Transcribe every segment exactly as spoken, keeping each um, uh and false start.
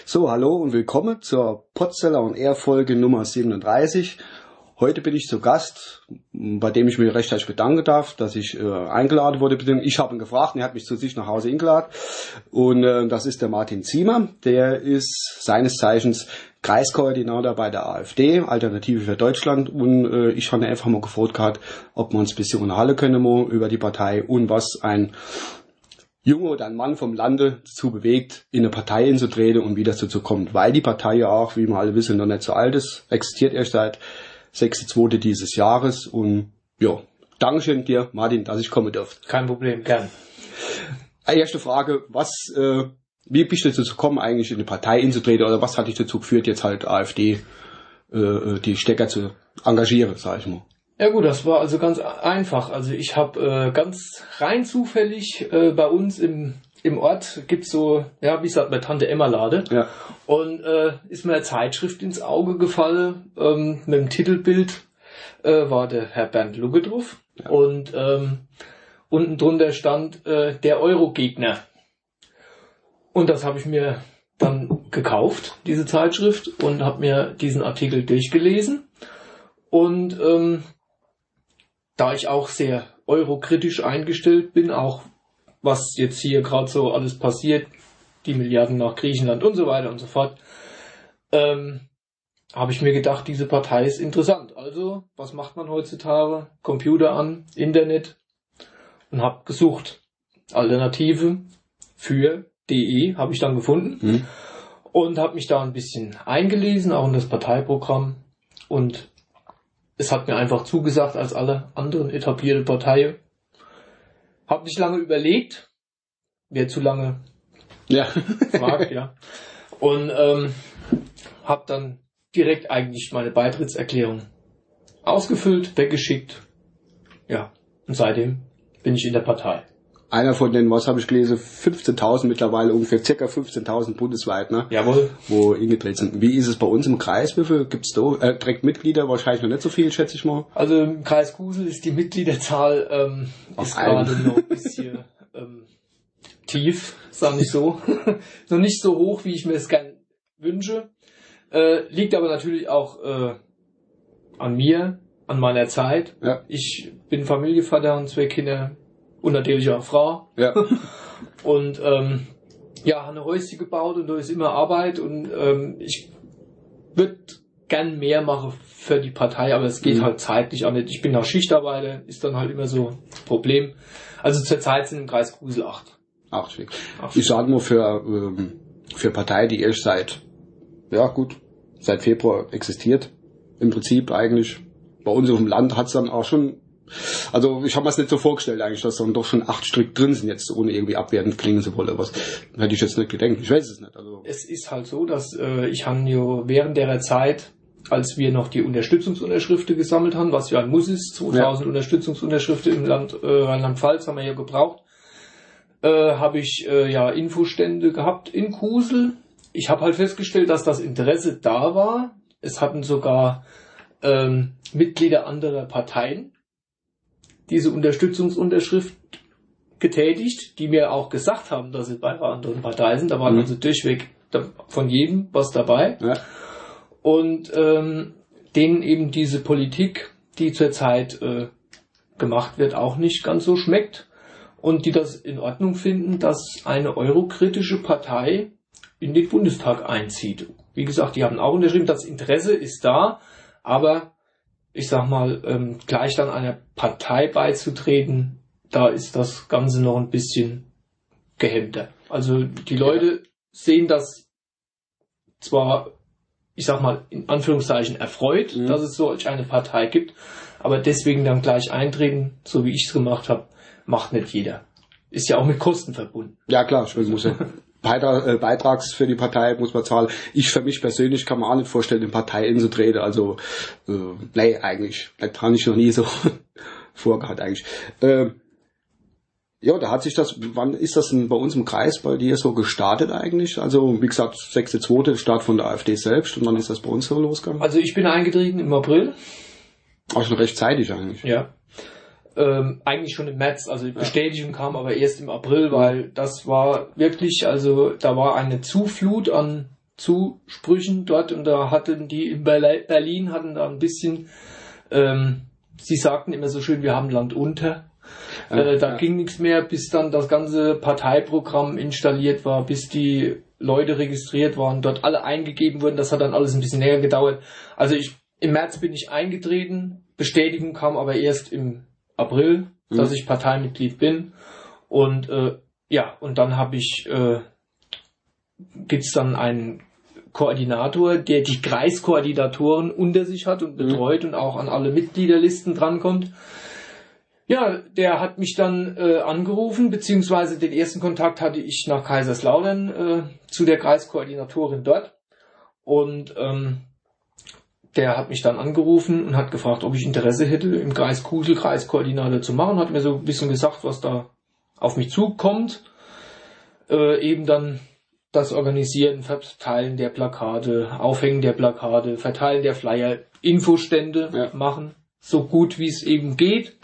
So, hallo und willkommen zur Podseller und Air Folge Nummer siebenunddreißig. Heute bin ich zu Gast, bei dem ich mich recht herzlich bedanken darf, dass ich äh, eingeladen wurde. Ich habe ihn gefragt und er hat mich zu sich nach Hause eingeladen. Und äh, das ist der Martin Ziemer. Der ist seines Zeichens Kreiskoordinator bei der AfD, Alternative für Deutschland. Und äh, ich habe einfach mal gefragt gehabt, ob wir uns ein bisschen unterhalten können mal über die Partei und was ein Junge oder ein Mann vom Lande dazu bewegt, in eine Partei einzutreten und wie das dazu kommt. Weil die Partei ja auch, wie wir alle wissen, noch nicht so alt ist, existiert erst seit sechster zweiter dieses Jahres. Und ja, Dankeschön dir, Martin, dass ich kommen durfte. Kein Problem, gern. Erste Frage, was, äh, wie bist du dazu gekommen, eigentlich in eine Partei einzutreten, oder was hat dich dazu geführt, jetzt halt AfD, äh, die Stecker zu engagieren, sag ich mal? Ja gut, das war also ganz einfach. Also ich habe äh, ganz rein zufällig äh, bei uns im im Ort gibt's so, ja, wie sagt man, Tante Emma Lade. Ja. Und äh, ist mir eine Zeitschrift ins Auge gefallen, ähm, mit dem Titelbild äh, war der Herr Bernd Lugge drauf. Ja. Und ähm, unten drunter stand äh, der Euro-Gegner. Und das habe ich mir dann gekauft, diese Zeitschrift, und habe mir diesen Artikel durchgelesen. Und ähm, da ich auch sehr eurokritisch eingestellt bin, auch was jetzt hier gerade so alles passiert, die Milliarden nach Griechenland und so weiter und so fort, ähm, habe ich mir gedacht, diese Partei ist interessant. Also, was macht man heutzutage? Computer an, Internet, und habe gesucht. Alternative für de habe ich dann gefunden mhm. und habe mich da ein bisschen eingelesen, auch in das Parteiprogramm, und es hat mir einfach zugesagt als alle anderen etablierte Parteien. Hab nicht lange überlegt, wer zu lange ja. fragt, ja. Und ähm, hab dann direkt eigentlich meine Beitrittserklärung ausgefüllt, weggeschickt. Ja, und seitdem bin ich in der Partei. Einer von den, was habe ich gelesen, fünfzehntausend mittlerweile, ungefähr circa fünfzehntausend bundesweit, ne? Jawohl. Wo eingetreten sind. Wie ist es bei uns im Kreis? Wie viel gibt's da? Äh, direkt Mitglieder wahrscheinlich noch nicht so viel, schätze ich mal. Also im Kreis Kusel ist die Mitgliederzahl ähm, ist gerade noch ein bisschen ähm, tief, sag ich so. Noch nicht so hoch, wie ich mir es gern wünsche. Äh, liegt aber natürlich auch äh, an mir, an meiner Zeit. Ja. Ich bin Familienvater und zwei Kinder. Und natürlich auch Frau. Ja. Und ähm, ja, habe eine Häuschen gebaut und da ist immer Arbeit, und ähm, ich würde gern mehr machen für die Partei, aber es geht mhm. halt zeitlich auch nicht. Ich bin auch Schichtarbeiter, ist dann halt immer so ein Problem. Also zurzeit sind im Kreis Kusel acht. Acht Stück. Ich sage nur für ähm, für Partei, die erst seit ja gut seit Februar existiert, im Prinzip eigentlich. Bei uns auf dem Land hat's dann auch schon. Also ich habe mir das nicht so vorgestellt eigentlich, dass dann doch schon acht Stück drin sind jetzt, ohne irgendwie abwertend klingen zu wollen. Was hätte ich jetzt nicht gedacht. Ich weiß es nicht. Also es ist halt so, dass äh, ich habe ja während der Zeit, als wir noch die Unterstützungsunterschriften gesammelt haben, was ja ein Muss ist, zweitausend ja. Unterstützungsunterschriften im Land äh, Rheinland-Pfalz haben wir ja gebraucht, äh, habe ich äh, ja Infostände gehabt in Kusel. Ich habe halt festgestellt, dass das Interesse da war. Es hatten sogar ähm, Mitglieder anderer Parteien diese Unterstützungsunterschrift getätigt, die mir auch gesagt haben, dass sie bei einer anderen Partei sind. Da waren mhm. also durchweg von jedem was dabei. Ja. Und ähm, denen eben diese Politik, die zurzeit äh, gemacht wird, auch nicht ganz so schmeckt. Und die das in Ordnung finden, dass eine eurokritische Partei in den Bundestag einzieht. Wie gesagt, die haben auch unterschrieben, das Interesse ist da, aber ich sag mal, ähm, gleich dann einer Partei beizutreten, da ist das Ganze noch ein bisschen gehemmter. Also die Leute ja. sehen das zwar, ich sag mal, in Anführungszeichen erfreut, mhm. dass es solch eine Partei gibt, aber deswegen dann gleich eintreten, so wie ich es gemacht habe, macht nicht jeder. Ist ja auch mit Kosten verbunden. Ja klar, ich muss ja Beitrag, äh, Beitrags für die Partei muss man zahlen. Ich für mich persönlich kann mir auch nicht vorstellen, in Partei einzutreten. Also, äh, nee, eigentlich. Das habe ich noch nie so vorgehabt eigentlich. Äh, ja, da hat sich das, wann ist das denn bei uns im Kreis bei dir so gestartet eigentlich? Also, wie gesagt, sechster zweiter Start von der AfD selbst. Und wann ist das bei uns so losgegangen? Also, ich bin eingetreten im April. Auch schon rechtzeitig eigentlich. Ja. Ähm, eigentlich schon im März, also die Bestätigung ja. kam aber erst im April, weil das war wirklich, also da war eine Zuflut an Zusprüchen dort, und da hatten die in Berlin hatten da ein bisschen, ähm, sie sagten immer so schön, wir haben Land unter. Ja, äh, da ja. ging nichts mehr, bis dann das ganze Parteiprogramm installiert war, bis die Leute registriert waren, dort alle eingegeben wurden. Das hat dann alles ein bisschen länger gedauert. Also ich im März bin ich eingetreten, Bestätigung kam aber erst im April, mhm. dass ich Parteimitglied bin. Und äh, ja, und dann habe ich äh, gibt's dann einen Koordinator, der die Kreiskoordinatoren unter sich hat und betreut, mhm. und auch an alle Mitgliederlisten drankommt. Ja, der hat mich dann äh, angerufen, beziehungsweise den ersten Kontakt hatte ich nach Kaiserslautern äh, zu der Kreiskoordinatorin dort. Und ähm, der hat mich dann angerufen und hat gefragt, ob ich Interesse hätte, im Kreis Kusel Kreiskoordinator zu machen. Hat mir so ein bisschen gesagt, was da auf mich zukommt. Äh, eben dann das Organisieren, Verteilen der Plakate, Aufhängen der Plakate, Verteilen der Flyer, Infostände ja. machen, so gut wie es eben geht.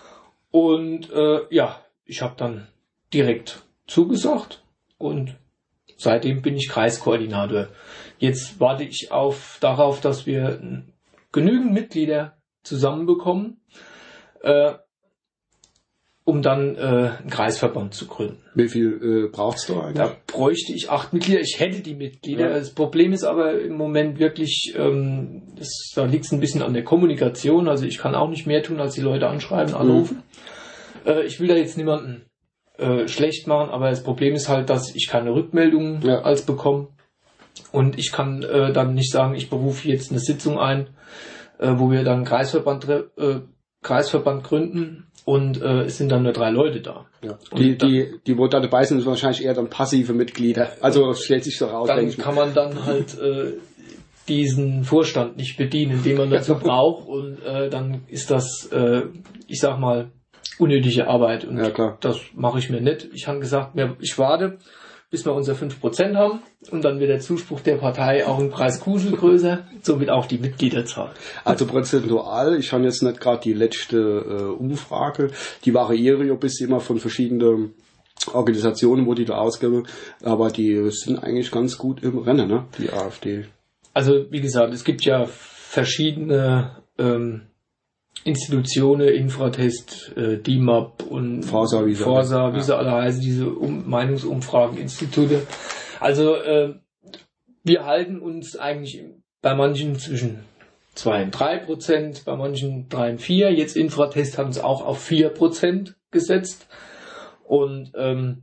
Und äh, ja, ich habe dann direkt zugesagt und seitdem bin ich Kreiskoordinator. Jetzt warte ich auf darauf, dass wir genügend Mitglieder zusammenbekommen, äh, um dann äh, einen Kreisverband zu gründen. Wie viel äh, brauchst du eigentlich? Da bräuchte ich acht Mitglieder. Ich hätte die Mitglieder. Ja. Das Problem ist aber im Moment wirklich, ähm, das, da liegt es ein bisschen an der Kommunikation. Also ich kann auch nicht mehr tun, als die Leute anschreiben, anrufen. Mhm. Äh, ich will da jetzt niemanden äh, schlecht machen, aber das Problem ist halt, dass ich keine Rückmeldungen ja. als bekomme. Und ich kann äh, dann nicht sagen, ich berufe jetzt eine Sitzung ein, äh, wo wir dann einen Kreisverband, äh, Kreisverband gründen. Und äh, es sind dann nur drei Leute da. Ja. Die, dann, die, die, wo da dabei sind, sind wahrscheinlich eher dann passive Mitglieder. Also stellt sich so raus. Dann kann man dann halt äh, diesen Vorstand nicht bedienen, den man dazu braucht. Und äh, dann ist das, äh, ich sag mal, unnötige Arbeit. Und ja, klar. Das mache ich mir nicht. Ich habe gesagt, ich warte, bis wir unsere fünf Prozent haben, und dann wird der Zuspruch der Partei auch im Kreis Kusel größer, somit auch die Mitgliederzahl. Also prozentual, ich habe jetzt nicht gerade die letzte äh, Umfrage, die variieren ja bis immer von verschiedenen Organisationen, wo die da ausgeben, aber die sind eigentlich ganz gut im Rennen, ne? Die AfD. Also wie gesagt, es gibt ja verschiedene ähm, Institutionen, Infratest, äh, D I M A P und Forsa, wie, Forsa, wie sie alle heißen, diese um Meinungsumfrageninstitute. Also äh, wir halten uns eigentlich bei manchen zwischen zwei und drei Prozent, bei manchen drei und vier. Jetzt Infratest hat uns auch auf vier Prozent gesetzt. Und ähm,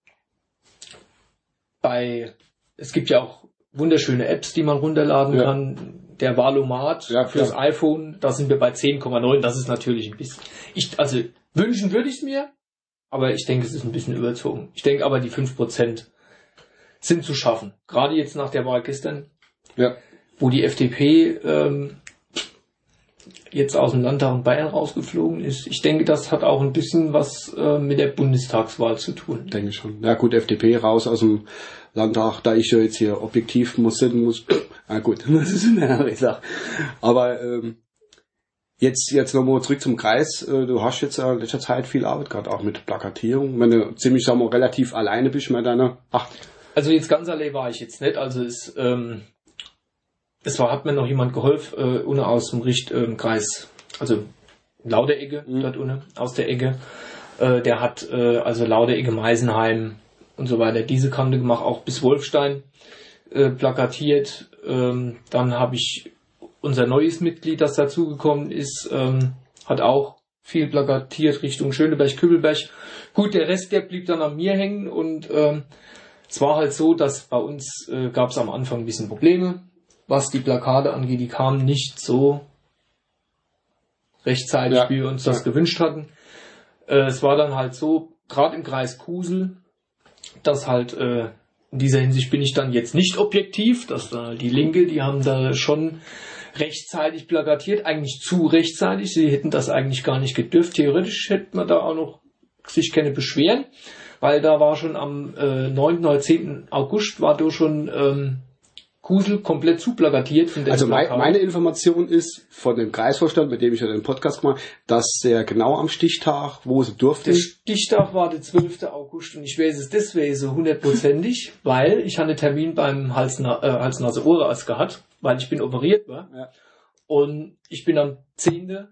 bei es gibt ja auch wunderschöne Apps, die man runterladen ja. kann. Der Wahlomat ja, fürs iPhone, da sind wir bei zehn Komma neun. Das ist natürlich ein bisschen. Ich, also wünschen würde ich es mir, aber ich denke, es ist ein bisschen überzogen. Ich denke aber, die fünf Prozent sind zu schaffen. Gerade jetzt nach der Wahl gestern, ja. wo die F D P ähm, jetzt aus dem Landtag in Bayern rausgeflogen ist. Ich denke, das hat auch ein bisschen was äh, mit der Bundestagswahl zu tun. Denke ich schon. Ja gut, F D P raus aus dem Landtag, da ich ja jetzt hier objektiv muss sind muss. Ah gut, das ist eine andere Sache. Aber ähm, jetzt jetzt nochmal zurück zum Kreis. Äh, du hast jetzt in letzter Zeit viel Arbeit gehabt, auch mit Plakatierung. Wenn du ziemlich, sagen wir, relativ alleine bist mit deiner... Ach. Also jetzt ganz allein war ich jetzt nicht. Also es, ähm, es war, hat mir noch jemand geholfen, äh, unten aus dem Richt ähm, Kreis, also Lauderecke, mhm. dort unten, aus der Ecke. Äh, der hat äh, also Lauderecke, Meisenheim und so weiter diese Kante gemacht, auch bis Wolfstein äh, plakatiert. Ähm, dann habe ich unser neues Mitglied, das dazugekommen ist, ähm, hat auch viel plakatiert Richtung Schöneberg, Kübelberg. Gut, der Rest, der blieb dann an mir hängen, und ähm, es war halt so, dass bei uns äh, gab es am Anfang ein bisschen Probleme, was die Plakate angeht. Die kamen nicht so rechtzeitig, ja. wie wir uns das ja. gewünscht hatten. Äh, es war dann halt so, gerade im Kreis Kusel, dass halt äh, in dieser Hinsicht bin ich dann jetzt nicht objektiv, dass da die Linke, die haben da schon rechtzeitig plakatiert, eigentlich zu rechtzeitig. Sie hätten das eigentlich gar nicht gedürft. Theoretisch hätte man da auch noch sich keine beschweren, weil da war schon am äh, neunten oder zehnten August war da schon ähm, Kusel komplett zuplakatiert. Von also mein, meine Information ist von dem Kreisvorstand, mit dem ich ja den Podcast gemacht habe, dass er genau am Stichtag, wo sie durften. Der Stichtag war der zwölfter August und ich weiß es deswegen so hundertprozentig, weil ich hatte einen Termin beim Hals-Nase-Ohrenarzt gehabt, weil ich bin operiert war. Ja. Und ich bin am zehnten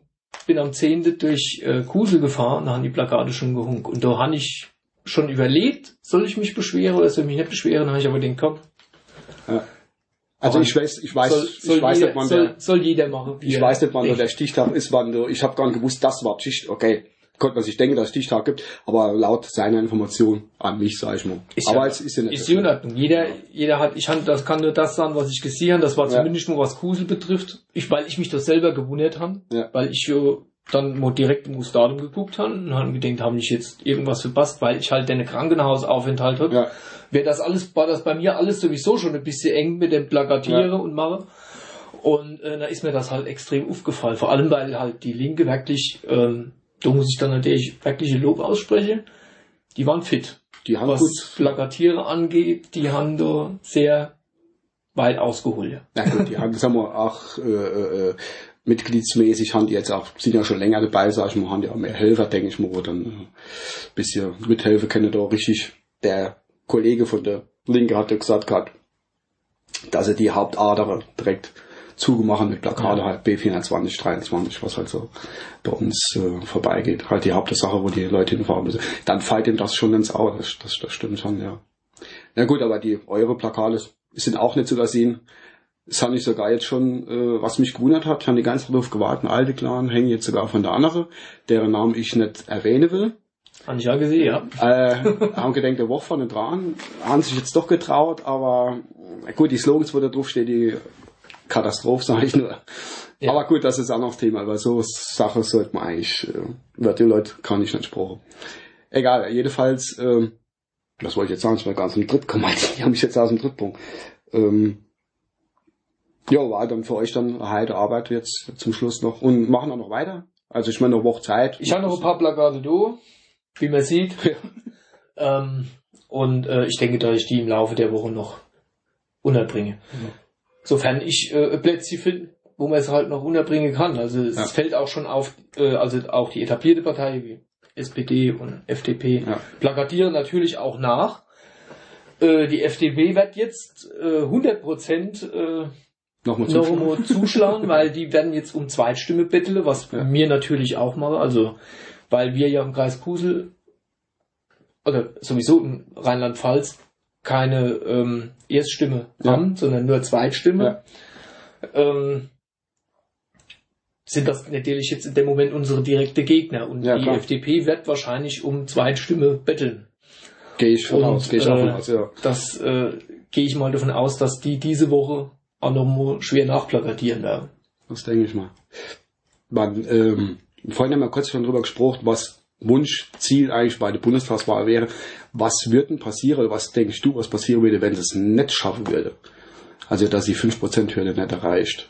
bin am zehnten durch äh, Kusel gefahren, da haben die Plakate schon gehunkt. Und da habe ich schon überlegt, soll ich mich beschweren oder soll ich mich nicht beschweren, dann habe ich aber den Kopf. Ja. Also ich weiß, ich weiß, soll, soll ich weiß jeder, nicht, wann soll, der, soll jeder machen. Ich weiß nicht, wann der, der Stichtag ist, wann der, ich habe gar nicht gewusst, das war Stichtag, okay, konnte man sich denken, dass es Stichtag gibt, aber laut seiner Information an mich, sag ich mal. Ist aber ja, es ist ja nicht. Ist in Ordnung. Jeder, jeder hat, ich das kann nur das sagen, was ich gesehen habe, das war ja. Zumindest nur was Kusel betrifft, ich, weil ich mich das selber gewundert habe, ja. Weil ich jo dann mal direkt im Ustadum geguckt habe und habe gedacht, habe ich jetzt irgendwas verpasst, weil ich halt einen Krankenhausaufenthalt hatte. Ja. Wäre das alles, war das bei mir alles sowieso schon ein bisschen eng mit dem Plakatieren ja. Und Mache. Und äh, da ist mir das halt extrem aufgefallen. Vor allem, weil halt die Linke wirklich, ähm, da muss ich dann natürlich wirkliche Lob aussprechen, die waren fit. Die haben was gut Plakatieren angeht, die haben da sehr weit ausgeholt. Na gut, die haben, sagen wir, auch äh, äh, mitgliedsmäßig haben die jetzt auch, sind ja schon länger dabei, sag ich mal, haben die auch mehr Helfer, denke ich mal, wo dann ein bisschen mithelfen können da richtig. Der Kollege von der Linke hat ja gesagt gehabt, dass er die Hauptadere direkt zugemacht mit Plakate, ja. Halt B vierundzwanzig, dreiundzwanzig, was halt so bei uns äh, vorbeigeht. Halt die Hauptsache, wo die Leute hinfahren müssen. Dann fällt ihm das schon ins Auge, das, das, das stimmt schon, ja. Na gut, aber die eure Plakate sind auch nicht zu übersehen. Das habe ich sogar jetzt schon, äh, was mich gewundert hat, ich habe die ganze Zeit darauf gewartet, alte Clan hängen jetzt sogar von der anderen, deren Namen ich nicht erwähnen will. Habe ich ja gesehen, ja. Äh, haben gedacht, eine Woche vorne dran, haben sich jetzt doch getraut, aber gut, die Slogans, wo da drauf steht, die Katastrophe, sage ich nur. Ja. Aber gut, das ist auch noch das Thema, weil so Sachen sollte man eigentlich, äh, wird die Leute kann ich nicht sprechen. Egal, jedenfalls, ähm, was wollte ich jetzt sagen, ich war ganz im Dritt kommen, die haben mich jetzt aus dem Drittpunkt. Ähm, ja, war dann für euch dann eine heile Arbeit jetzt zum Schluss noch und machen auch noch weiter. Also ich meine, eine Woche Zeit. Ich habe noch ein paar Plakate da, wie man sieht. Ja. ähm, und äh, ich denke, dass ich die im Laufe der Woche noch unterbringe. Ja. Sofern ich äh, Plätze finde, wo man es halt noch unterbringen kann. Also es ja. Fällt auch schon auf, äh, also auch die etablierte Partei wie S P D und F D P ja. Plakatieren natürlich auch nach. Äh, die F D P wird jetzt äh, hundert Prozent äh, Nochmal zuschlagen. Noch zuschlagen, weil die werden jetzt um Zweitstimme betteln, was ja. mir natürlich auch mache. Also, weil wir ja im Kreis Kusel, oder sowieso in Rheinland-Pfalz, keine ähm, Erststimme ja. haben, sondern nur Zweitstimme. Ja. Ähm, sind das natürlich jetzt in dem Moment unsere direkte Gegner. Und ja, die klar. F D P wird wahrscheinlich um Zweitstimme betteln. Gehe ich von aus. Gehe ich auch von aus, ja. Das äh, gehe ich mal davon aus, dass die diese Woche auch noch mal schwer nachplakatieren werden. Das denke ich mal. Man, ähm, vorhin haben wir kurz schon drüber gesprochen, was Wunschziel eigentlich bei der Bundestagswahl wäre. Was würde denn passieren, oder was denkst du, was passieren würde, wenn es nicht schaffen würde? Also, dass die fünf Prozent Hürde nicht erreicht.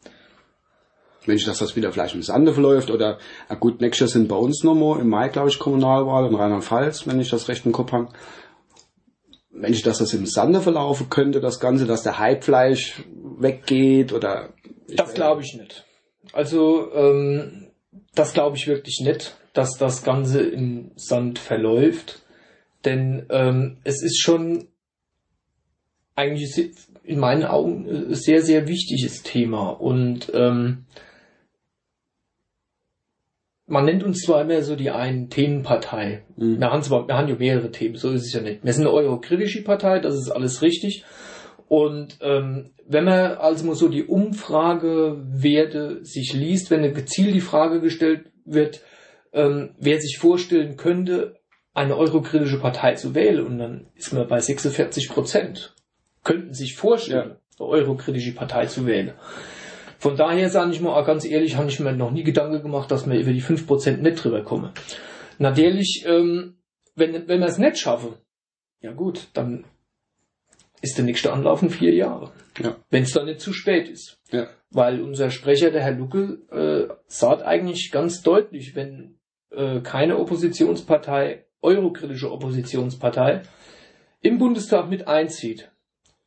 Wenn ich, dass das wieder vielleicht im Sande verläuft, oder, na gut, nächstes Jahr sind bei uns nochmal im Mai, glaube ich, Kommunalwahl in Rheinland-Pfalz, wenn ich das recht im Kopf habe. Wenn ich, dass das im Sande verlaufen könnte, das Ganze, dass der Hype vielleicht weggeht, oder? Das glaube ich nicht. Also, ähm, das glaube ich wirklich nicht, dass das Ganze im Sand verläuft. Denn ähm, es ist schon eigentlich in meinen Augen ein sehr, sehr wichtiges Thema. Und ähm, man nennt uns zwar immer so die einen Themenpartei. Mhm. Wir haben zwar, wir haben ja mehrere Themen, so ist es ja nicht. Wir sind eine eurokritische Partei, das ist alles richtig. Und ähm, wenn man also mal so die Umfragewerte sich liest, wenn gezielt die Frage gestellt wird, ähm, wer sich vorstellen könnte, eine eurokritische Partei zu wählen, und dann ist man bei sechsundvierzig Prozent, könnten sich vorstellen, ja. eine eurokritische Partei zu wählen. Von daher sage ich mal, ganz ehrlich, habe ich mir noch nie Gedanken gemacht, dass wir über die fünf Prozent nicht drüber kommen. Natürlich, ähm, wenn, wenn wir es nicht schaffen, ja gut, dann ist der nächste Anlauf in vier Jahre. Ja. Wenn es dann nicht zu spät ist. Ja. Weil unser Sprecher, der Herr Lucke, äh, sagt eigentlich ganz deutlich, wenn äh, keine Oppositionspartei, eurokritische Oppositionspartei, im Bundestag mit einzieht,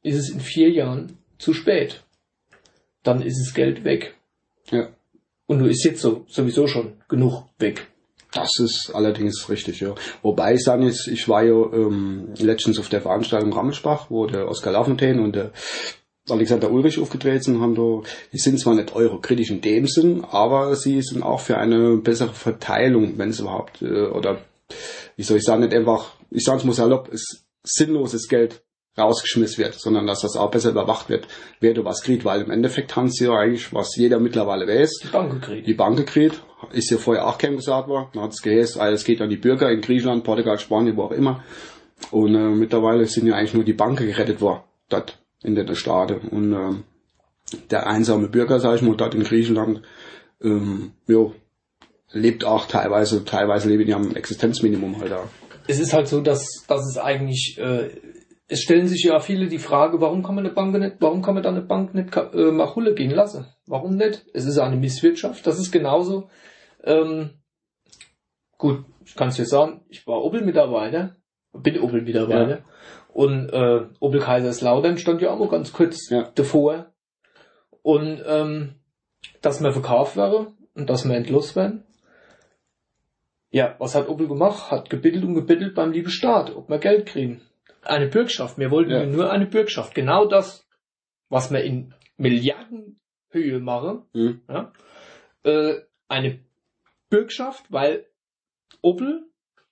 ist es in vier Jahren zu spät. Dann ist das Geld weg. Ja. Und nur ist jetzt so sowieso schon genug weg. Das ist allerdings richtig, ja. Wobei ich sage jetzt, ich war ja ähm, letztens auf der Veranstaltung Rammelsbach, wo der Oskar Lafontaine und der Alexander Ulrich aufgetreten sind, haben da, die sind zwar nicht eurokritisch in dem Sinn, aber sie sind auch für eine bessere Verteilung, wenn es überhaupt, äh, oder wie soll ich sagen, nicht einfach, ich sage es mal salopp, es sinnloses Geld rausgeschmissen wird, sondern dass das auch besser überwacht wird, wer du was kriegt, weil im Endeffekt haben sie ja eigentlich, was jeder mittlerweile weiß, Die Bank gekriegt. die Bank gekriegt, ist ja vorher auch keinem gesagt worden, dann hat es geheißen, alles geht an die Bürger in Griechenland, Portugal, Spanien, wo auch immer, und äh, mittlerweile sind ja eigentlich nur die Banken gerettet worden, dort in den Staaten, und äh, der einsame Bürger, sag ich mal, dort in Griechenland, ähm, jo, lebt auch teilweise, teilweise leben die am Existenzminimum halt da. Es ist halt so, dass, dass es eigentlich, äh, es stellen sich ja viele die Frage, warum kann man eine Bank nicht, warum kann man da eine Bank nicht äh, Machulle gehen lassen? Warum nicht? Es ist eine Misswirtschaft. Das ist genauso. Ähm, gut, ich kann es dir sagen, ich war Opel-Mitarbeiter, bin Opel-Mitarbeiter, ja. Und äh, Opel Kaiserslautern stand ja auch mal ganz kurz ja. davor. Und ähm, dass wir verkauft wäre und dass wir entlassen werden. Ja, was hat Opel gemacht? Hat gebittelt und gebittelt beim lieben Staat, ob wir Geld kriegen. Eine Bürgschaft. Wir wollten ja. nur eine Bürgschaft. Genau das, was wir in Milliardenhöhe machen. Mhm. Ja, äh, eine Bürgschaft, weil Opel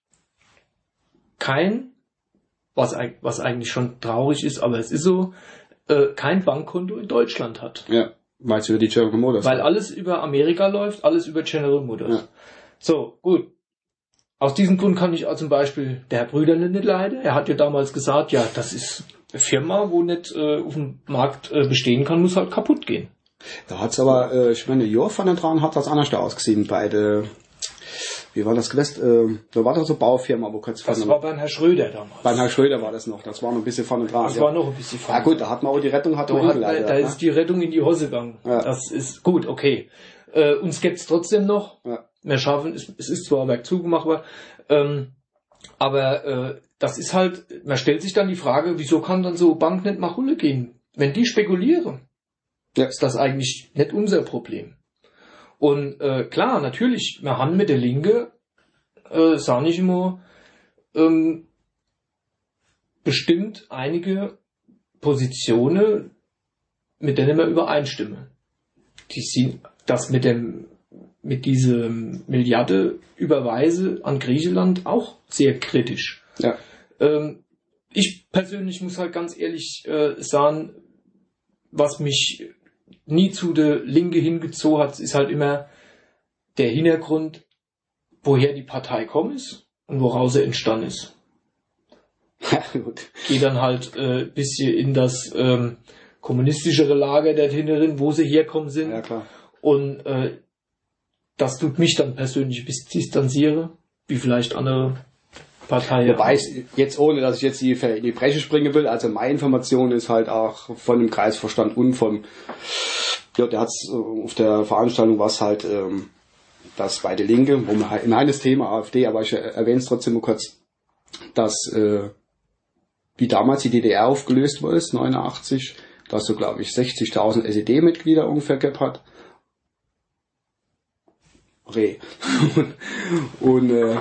kein, was, was eigentlich schon traurig ist, aber es ist so, äh, kein Bankkonto in Deutschland hat. Ja, weil es über die General Motors Weil alles über Amerika läuft, alles über General Motors. Ja. So, gut. Aus diesem Grund kann ich auch zum Beispiel der Herr Brüder nicht leiden. Er hat ja damals gesagt, ja, das ist eine Firma, wo nicht äh, auf dem Markt äh, bestehen kann, muss halt kaputt gehen. Da hat's aber, äh, ich meine, Jahr von den dran hat das anders da ausgesehen bei der, wie war das gewesen? Äh, da war doch so eine Baufirma, wo kurz Das war beim Herrn Schröder damals. Beim Herrn Schröder war das noch, das war noch ein bisschen von den dran. Das ja. war noch ein bisschen von Ja gut, da hat man auch die Rettung, hat da, hat man, da ist die Rettung in die Hose gegangen. Ja. Das ist gut, okay. Äh, uns gibt's trotzdem noch. Ja. Wir schaffen, es, es ist zwar Werk zugemacht, aber, ähm, aber äh, das ist halt, man stellt sich dann die Frage, wieso kann dann so Bank nicht Machulle gehen? Wenn die spekulieren, ja. ist das eigentlich nicht unser Problem. Und äh, klar, natürlich, wir haben mit der Linke, äh, sag ich immer, ähm, bestimmt einige Positionen, mit denen wir übereinstimmen. Die sind das mit dem mit dieser Milliarde Überweise an Griechenland auch sehr kritisch. Ja. Ähm, ich persönlich muss halt ganz ehrlich äh, sagen, was mich nie zu der Linke hingezogen hat, ist halt immer der Hintergrund, woher die Partei kommt ist und woraus er entstanden ist. Ja, gut. Geht dann halt ein äh, bisschen in das ähm, kommunistischere Lager der Hinterin, wo sie herkommen sind. Ja, klar. Und äh, das tut mich dann persönlich ein bisschen distanzieren, wie vielleicht andere Parteien. Wobei es jetzt, ohne dass ich jetzt die, in die Bresche springen will, also meine Information ist halt auch von dem Kreisvorstand und vom, ja, der hat's auf der Veranstaltung was halt, ähm, das bei der Linke, wo man halt, in eines Thema AfD, aber ich erwähne es trotzdem nur kurz, dass, äh, wie damals die D D R aufgelöst wurde, neunundachtzig, dass so, glaube ich, sechzigtausend S E D-Mitglieder ungefähr gehabt hat. Re. und und, äh,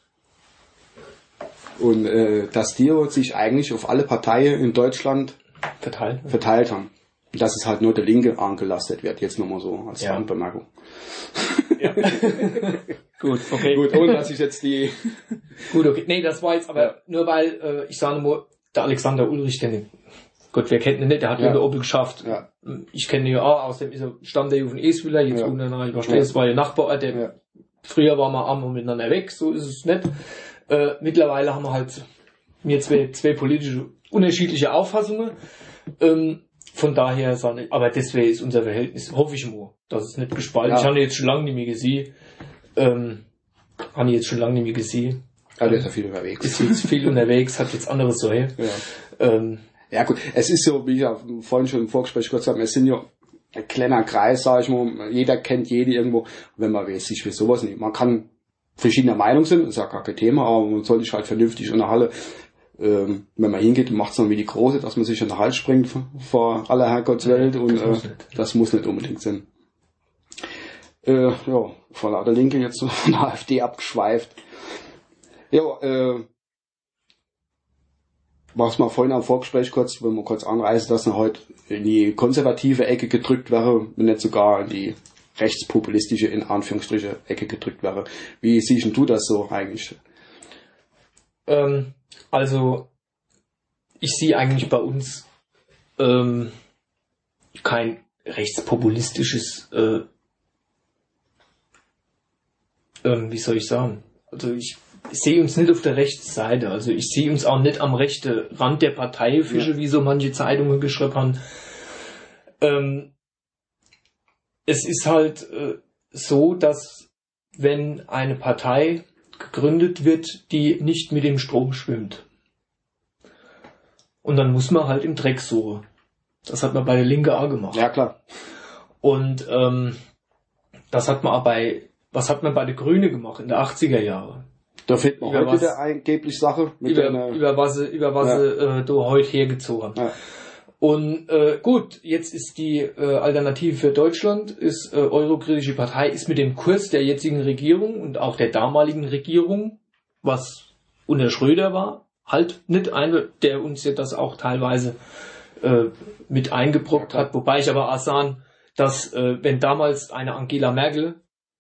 und äh, dass die sich eigentlich auf alle Parteien in Deutschland verteilt, verteilt haben. Und dass es halt nur der Linke angelastet wird. Jetzt nochmal so als ja. Randbemerkung. Ja. Gut, okay. Gut, ohne dass ich jetzt die... Gut, okay. Nee, das war jetzt aber ja. nur weil, äh, ich sage nur, der Alexander Ulrich, den Gott, wer kennt ihn nicht, der hat ja der Opel geschafft. Ja. Ich kenne ihn ja auch, außerdem ist er, stammt der von Eswiller, jetzt ja. unten nach Überstehen, das war ja Nachbar, der, ja. früher war man einmal miteinander weg, so ist es nicht. Äh, mittlerweile haben wir halt, mir zwei, zwei politische, unterschiedliche Auffassungen, ähm, von daher, aber deswegen ist unser Verhältnis, hoffe ich nur, dass es nicht gespalten. Ja. Ich habe ihn jetzt schon lange nicht mehr gesehen, ähm, habe ich jetzt schon lange nicht mehr gesehen. Ja, der ist ja viel unterwegs. Ist jetzt viel unterwegs, hat jetzt andere Säue. Ja. Ähm, Ja gut, es ist so, wie ich ja vorhin schon im Vorgespräch kurz gesagt habe, es sind ja ein kleiner Kreis, sag ich mal, jeder kennt jeden irgendwo, wenn man weiß, ich will sowas nicht. Man kann verschiedener Meinung sein, ist ja gar kein Thema, aber man soll sich halt vernünftig unterhalten. ähm, wenn man hingeht, macht es dann wie die Große, dass man sich in den Hals springt vor aller Herrgottswelt, und das, äh, muss das muss nicht unbedingt sein. Äh, ja, von der Linke jetzt von der AfD abgeschweift. Ja, äh, was man vorhin am Vorgespräch kurz, wenn man kurz anreißt, dass man heute in die konservative Ecke gedrückt wäre, wenn nicht sogar in die rechtspopulistische, in Anführungsstriche, Ecke gedrückt wäre. Wie siehst du das so eigentlich? Ähm, also, ich sehe eigentlich bei uns ähm, kein rechtspopulistisches, äh, ähm, wie soll ich sagen, also ich, ich sehe uns nicht auf der rechten Seite, also ich sehe uns auch nicht am rechten Rand der Parteifische, ja. Wie so manche Zeitungen geschrieben haben. Ähm, es ist halt äh, so, dass wenn eine Partei gegründet wird, die nicht mit dem Strom schwimmt, und dann muss man halt im Dreck suchen. Das hat man bei der Linke auch gemacht. Ja, klar. Und ähm, das hat man auch bei, was hat man bei der Grüne gemacht in der achtziger Jahre? Da fehlt man über heute was, der angeblich Sache. Mit über, einer, über was sie, über was ja. sie äh, da heute hergezogen haben. Ja. Und äh, gut, jetzt ist die äh, Alternative für Deutschland, ist äh, eurokritische Partei, ist mit dem Kurs der jetzigen Regierung und auch der damaligen Regierung, was unter Schröder war, halt nicht eine, der uns ja das auch teilweise äh, mit eingebrockt ja, hat. Wobei ich aber auch sagen, dass äh, wenn damals eine Angela Merkel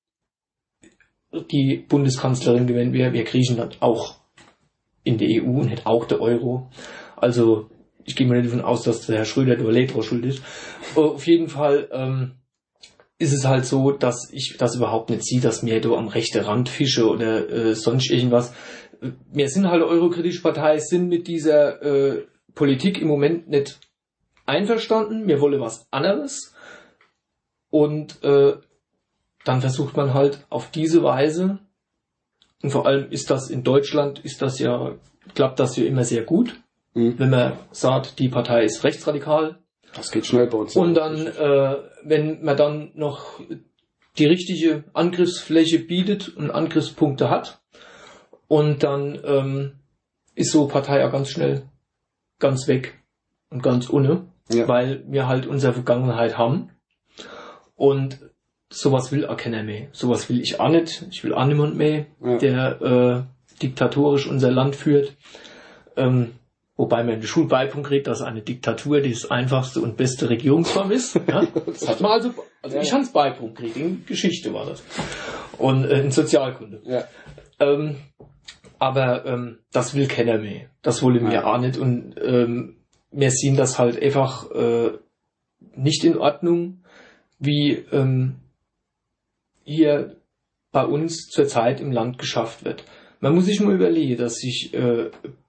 die Bundeskanzlerin gewesen wäre, wäre Griechenland auch in der E U und hätte auch der Euro. Also ich gehe mal nicht davon aus, dass der Herr Schröder der Elektro schuld ist. Auf jeden Fall ähm, ist es halt so, dass ich das überhaupt nicht sehe, dass mir da am rechten Rand fische oder äh, sonst irgendwas. Wir sind halt eine eurokritische Partei, sind mit dieser äh, Politik im Moment nicht einverstanden. Wir wollen was anderes. Und äh, dann versucht man halt auf diese Weise, und vor allem ist das in Deutschland, ist das ja, klappt das ja immer sehr gut. Mhm. Wenn man sagt, die Partei ist rechtsradikal. Das geht schnell bei uns. Und dann, äh, wenn man dann noch die richtige Angriffsfläche bietet und Angriffspunkte hat, und dann ähm, ist so Partei ja ganz schnell ganz weg und ganz ohne, ja. Weil wir halt unsere Vergangenheit haben. Und sowas will auch keiner mehr. Sowas will ich auch nicht. Ich will auch niemand mehr, ja. Der äh, diktatorisch unser Land führt. Ähm, Wobei man in der Schule beibringen kriegt, dass eine Diktatur das einfachste und beste Regierungsform ist. Ja? Das hat man also, also ich habe es beibringen gekriegt, in Geschichte war das. Und äh, in Sozialkunde. Ja. Ähm, aber ähm, das will keiner mehr. Das wollen wir ja. auch nicht. Und ähm, wir sehen das halt einfach äh, nicht in Ordnung, wie ähm, hier bei uns zurzeit im Land geschafft wird. Man muss sich mal überlegen, dass sich äh,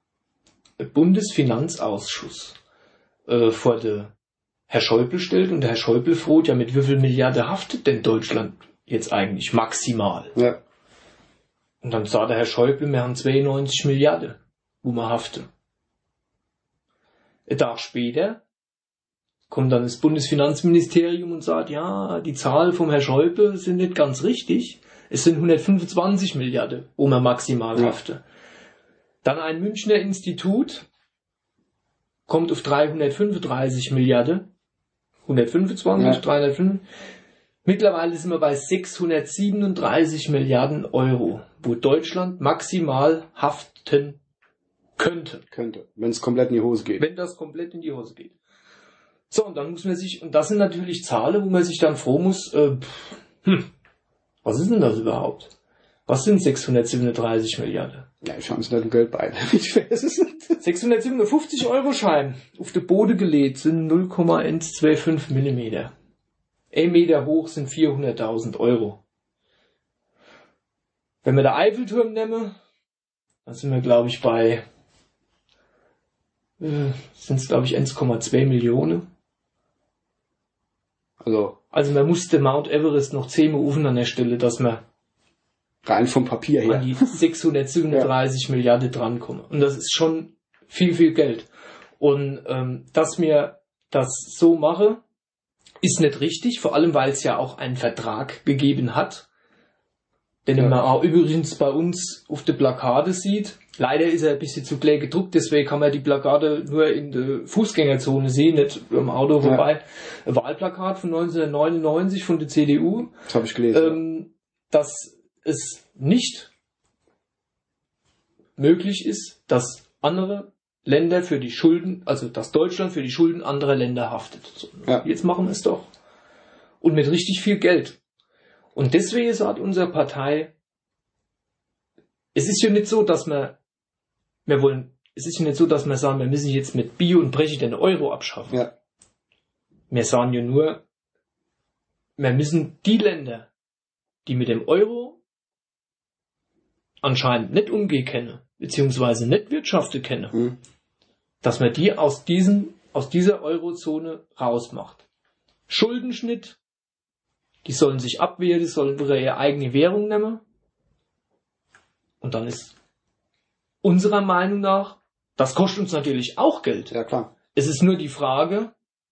Bundesfinanzausschuss äh, vor der Herr Schäuble stellt, und der Herr Schäuble fragt ja, mit wie viel Milliarden haftet denn Deutschland jetzt eigentlich maximal? Ja. Und dann sagt der Herr Schäuble, wir haben zweiundneunzig Milliarden, wo wir haften. Ein Tag später kommt dann das Bundesfinanzministerium und sagt, ja, die Zahlen vom Herr Schäuble sind nicht ganz richtig. Es sind hundertfünfundzwanzig Milliarden, wo wir maximal ja. haften. Dann ein Münchner Institut kommt auf dreihundertfünfunddreißig Milliarden. hundertfünfundzwanzig, ja. dreihundertfünf. Mittlerweile sind wir bei sechshundertsiebenunddreißig Milliarden Euro, wo Deutschland maximal haften könnte. Könnte, wenn es komplett in die Hose geht. Wenn das komplett in die Hose geht. So, und dann muss man sich, und das sind natürlich Zahlen, wo man sich dann froh muss, äh, hm, was ist denn das überhaupt? Was sind sechshundertsiebenunddreißig Milliarden? Ja, ich habe es nicht im Geld bei. Ich weiß es nicht. sechshundertsiebenundfünfzig Euro Schein auf den Boden gelegt sind null Komma eins zwei fünf Millimeter. Ein Meter hoch sind vierhunderttausend Euro. Wenn wir den Eiffelturm nehmen, dann sind wir, glaube ich, bei, äh, sind es, glaube ich, eins Komma zwei Millionen. Also, also man musste Mount Everest noch zehnmal rufen an der Stelle, dass man rein vom Papier her an die sechshundertsiebenunddreißig ja. Milliarden drankommen. Und das ist schon viel, viel Geld. Und ähm, dass mir das so mache, ist nicht richtig, vor allem weil es ja auch einen Vertrag gegeben hat, den ja. man auch übrigens bei uns auf der Plakate sieht, Leider ist er ein bisschen zu klein gedruckt, deswegen kann man die Plakate nur in der Fußgängerzone sehen, nicht im Auto vorbei. Ja. Ein Wahlplakat von neunzehnhundertneunundneunzig von der C D U. Das habe ich gelesen. Ähm, dass es nicht möglich ist, dass andere Länder für die Schulden, also dass Deutschland für die Schulden anderer Länder haftet. So, ja. Jetzt machen wir es doch. Und mit richtig viel Geld. Und deswegen sagt unsere Partei, es ist ja nicht so, dass wir, wir wollen, es ist ja nicht so, dass wir sagen, wir müssen jetzt mit Bio und Breche den Euro abschaffen. Ja. Wir sagen ja nur, wir müssen die Länder, die mit dem Euro anscheinend nicht umgehen können, beziehungsweise nicht wirtschaften können, mhm. dass man die aus diesen, aus dieser Eurozone rausmacht. Schuldenschnitt, die sollen sich abwehren, die sollen ihre eigene Währung nehmen. Und dann ist unserer Meinung nach, das kostet uns natürlich auch Geld. Ja, klar. Es ist nur die Frage,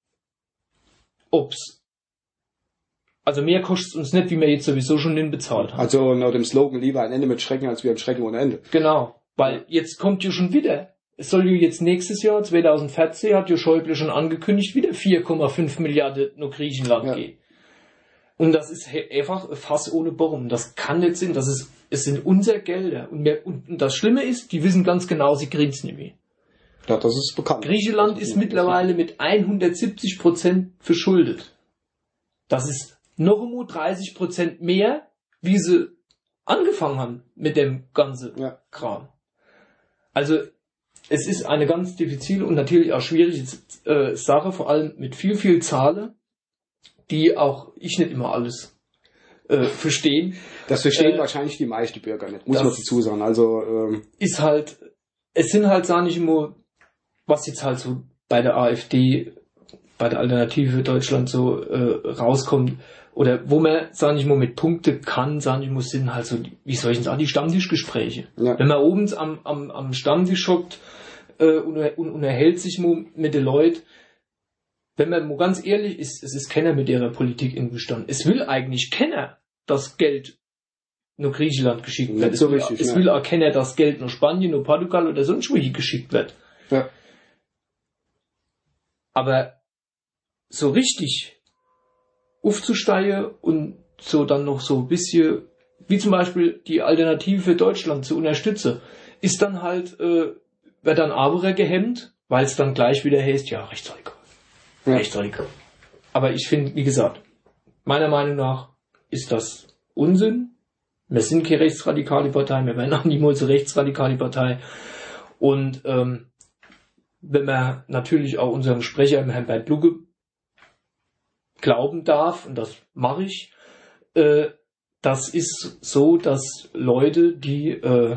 ob's, also mehr kostet es uns nicht, wie wir jetzt sowieso schon den bezahlt haben. Also nach dem Slogan, lieber ein Ende mit Schrecken, als wir ein Schrecken ohne Ende. Genau, weil jetzt kommt ja schon wieder, es soll ja jetzt nächstes Jahr, zweitausendvierzehn, hat ja Schäuble schon angekündigt, wieder vier Komma fünf Milliarden nach Griechenland ja. gehen. Und das ist einfach ein Fass ohne Bohren. Das kann nicht sein, das ist, es sind unser Gelder. Und, wir, und das Schlimme ist, die wissen ganz genau, sie kriegen es nicht mehr. Ja, das ist bekannt. Griechenland ist, ist mittlerweile mit hundertsiebzig Prozent verschuldet. Das ist noch einmal dreißig Prozent mehr, wie sie angefangen haben mit dem ganzen ja. Kram. Also, es ist eine ganz diffizile und natürlich auch schwierige äh, Sache, vor allem mit viel, viel Zahlen, die auch ich nicht immer alles äh, verstehen. Das verstehen äh, wahrscheinlich die meisten Bürger nicht, muss man dazu sagen. Also ähm, ist halt, es sind halt, sag ich immer, was jetzt halt so bei der AfD, bei der Alternative für Deutschland so äh, rauskommt, oder wo man, sag ich mal, mit Punkte kann, sag ich mal, sind halt so, wie soll ich denn sagen, die Stammtischgespräche. Ja. Wenn man oben am, am, am Stammtisch hockt äh, und, und unterhält sich mal mit den Leuten, wenn man mal ganz ehrlich ist, es ist keiner mit ihrer Politik in Bestand. Es will eigentlich keiner, dass Geld nur Griechenland geschickt wird. So es will, richtig, es ja. will auch keiner, dass Geld nur Spanien, nur Portugal oder sonst wo hier geschickt wird. Ja. Aber so richtig aufzusteigen und so dann noch so ein bisschen, wie zum Beispiel die Alternative für Deutschland zu unterstützen, ist dann halt, äh, wird dann aber gehemmt, weil es dann gleich wieder heißt, ja, rechtsradikal. Ja. Rechtsradikal. Aber ich finde, wie gesagt, meiner Meinung nach ist das Unsinn. Wir sind keine rechtsradikale Partei, wir werden auch niemals eine rechtsradikale Partei. Und ähm, wenn man natürlich auch unserem Sprecher, Herrn Bernd Lucke, glauben darf, und das mache ich, äh, das ist so, dass Leute, die äh,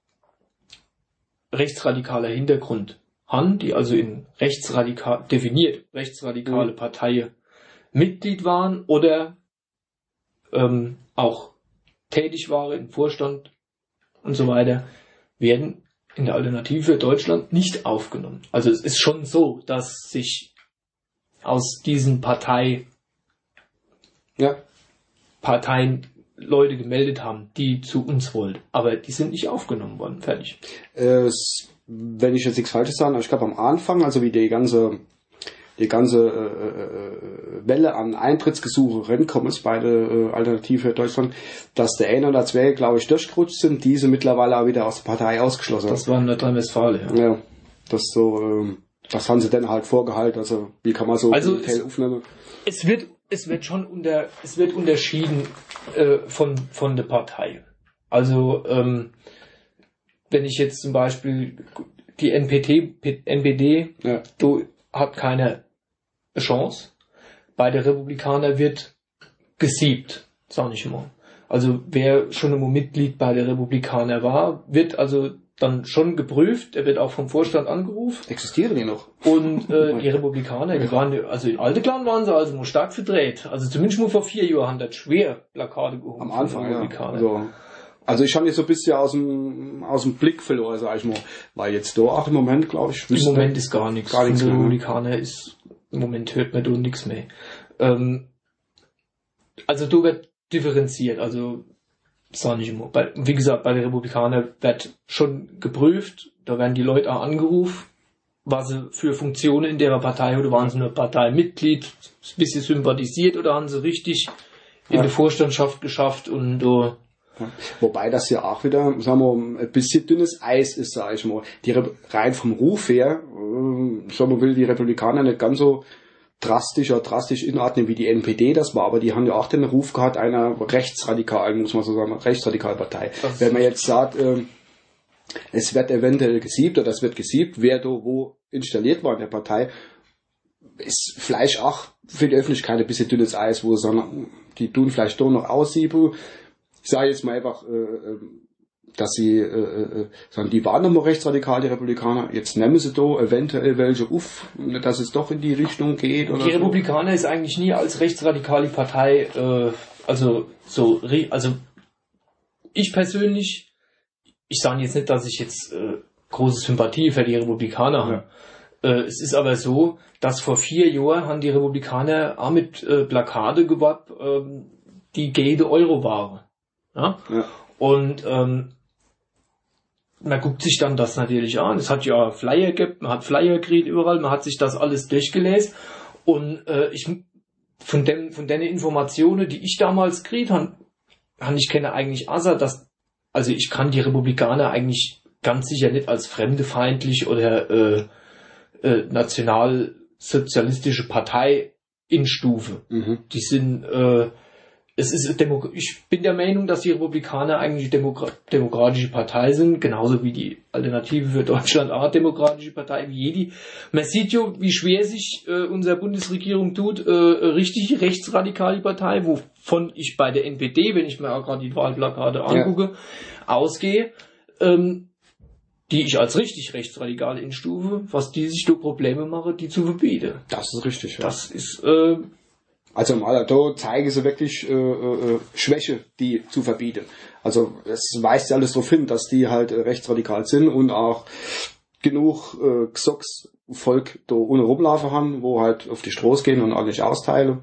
rechtsradikaler Hintergrund haben, die also in rechtsradikal, definiert rechtsradikale mhm. Parteien Mitglied waren oder ähm, auch tätig waren im Vorstand und so weiter, werden in der Alternative für Deutschland nicht aufgenommen. Also es ist schon so, dass sich aus diesen Partei, ja. Parteien Leute gemeldet haben, die zu uns wollten. Aber die sind nicht aufgenommen worden. Fertig. Äh, wenn ich jetzt nichts Falsches sage, ich glaube am Anfang, also wie die ganze die ganze äh, Welle an Eintrittsgesuche reinkommen ist bei der äh, Alternative für Deutschland, dass der eine oder zwei, glaube ich, durchgerutscht sind, diese mittlerweile auch wieder aus der Partei ausgeschlossen. Das war in Nordrhein-Westfalen, ja. Ja, das so, ähm, das haben sie dann halt vorgehalten, also wie kann man so also es, aufnehmen? Es wird, es wird schon unter, es wird unterschieden äh, von, von der Partei. Also, ähm, wenn ich jetzt zum Beispiel die N P T, N P D, ja. du hat keine Chance. Bei der Republikaner wird gesiebt, sag ich mal. Also wer schon einmal Mitglied bei der Republikaner war, wird also dann schon geprüft. Er wird auch vom Vorstand angerufen. Existieren die noch? Und äh, die Republikaner, die waren, also in alte Clan waren sie also mal stark verdreht. Also zumindest mal vor vier Jahren haben das schwer Plakate gehoben. Am Anfang, ja. Also, also ich habe jetzt so ein bisschen aus dem, aus dem Blick verloren, sag ich mal. Weil jetzt da auch im Moment, glaube ich, im Moment ist gar nichts. Gar nichts mehr. Republikaner ist, im Moment hört man da nichts mehr. Ähm, also da wird differenziert. Also sag ich immer. Bei, wie gesagt, bei den Republikanern wird schon geprüft, da werden die Leute auch angerufen, was sie für Funktionen in der Partei oder waren sie nur Parteimitglied, ein bisschen sympathisiert oder haben sie richtig in ja. der Vorstandschaft geschafft und uh, ja. Wobei das ja auch wieder, sagen wir, ein bisschen dünnes Eis ist, sag ich mal. Die rein vom Ruf her, äh, sagen wir, will die Republikaner nicht ganz so drastisch oder drastisch inordnen wie die N P D das war, aber die haben ja auch den Ruf gehabt einer rechtsradikalen, muss man so sagen, rechtsradikalen Partei. Wenn man jetzt sagt, äh, es wird eventuell gesiebt oder es wird gesiebt, wer da wo installiert war in der Partei, ist vielleicht auch für die Öffentlichkeit ein bisschen dünnes Eis, wo sie sagen, die tun vielleicht doch noch aussieben. Ich sage jetzt mal einfach, äh, dass sie äh, sagen, die waren nochmal rechtsradikal, die Republikaner, jetzt nehmen sie da eventuell welche auf, dass es doch in die Richtung geht. Oder die so. Republikaner ist eigentlich nie als rechtsradikale Partei, äh, also so, also ich persönlich, ich sage jetzt nicht, dass ich jetzt äh, große Sympathie für die Republikaner habe. Ja. Äh, es ist aber so, dass vor vier Jahren haben die Republikaner auch mit äh, Plakate geworben, äh, die gegen den Euro waren. Ja? Ja. Und ähm, man guckt sich dann das natürlich an. Es hat ja Flyer gegeben, man hat Flyer gekriegt überall, man hat sich das alles durchgelesen. Und äh, ich von dem von den Informationen, die ich damals gekriegt habe, habe ich kenne eigentlich Asa, dass also ich kann die Republikaner eigentlich ganz sicher nicht als fremdefeindlich oder äh, äh, nationalsozialistische Partei instufe. Mhm. Die sind äh, Es ist Demo- ich bin der Meinung, dass die Republikaner eigentlich Demokra- demokratische Partei sind, genauso wie die Alternative für Deutschland auch demokratische Partei, wie jede. Man sieht ja, wie schwer sich äh, unsere Bundesregierung tut, äh, richtig rechtsradikale Partei, wovon ich bei der N P D, wenn ich mir auch gerade die Wahlplakate angucke, ja. ausgehe, ähm, die ich als richtig rechtsradikal instufe, was die sich durch Probleme machen, die zu verbieten. Das ist richtig. Ja. Das ist äh, Also mal da zeigen sie wirklich äh, äh, Schwäche, die zu verbieten. Also es weist ja alles darauf hin, dass die halt äh, rechtsradikal sind und auch genug äh, Gsocks Volk da ohne rumlaufen haben, wo halt auf die Straße gehen und alles austeilen.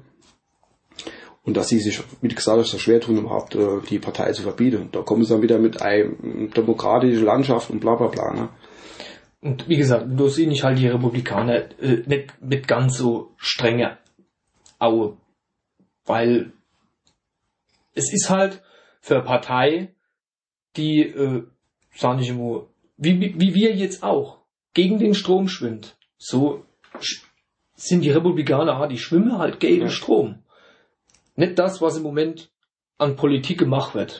Und dass sie sich, wie gesagt, so schwer tun, überhaupt äh, die Partei zu verbieten. Da kommen sie dann wieder mit einer demokratischen Landschaft und bla bla bla. Ne? Und wie gesagt, da sehe ich halt die Republikaner äh, nicht mit ganz so strenger Aue. Weil es ist halt für eine Partei, die, äh, sag ich immer, wie, wie wir jetzt auch, gegen den Strom schwimmt. So sind die Republikaner, die schwimmen halt gegen den Strom. Nicht das, was im Moment an Politik gemacht wird.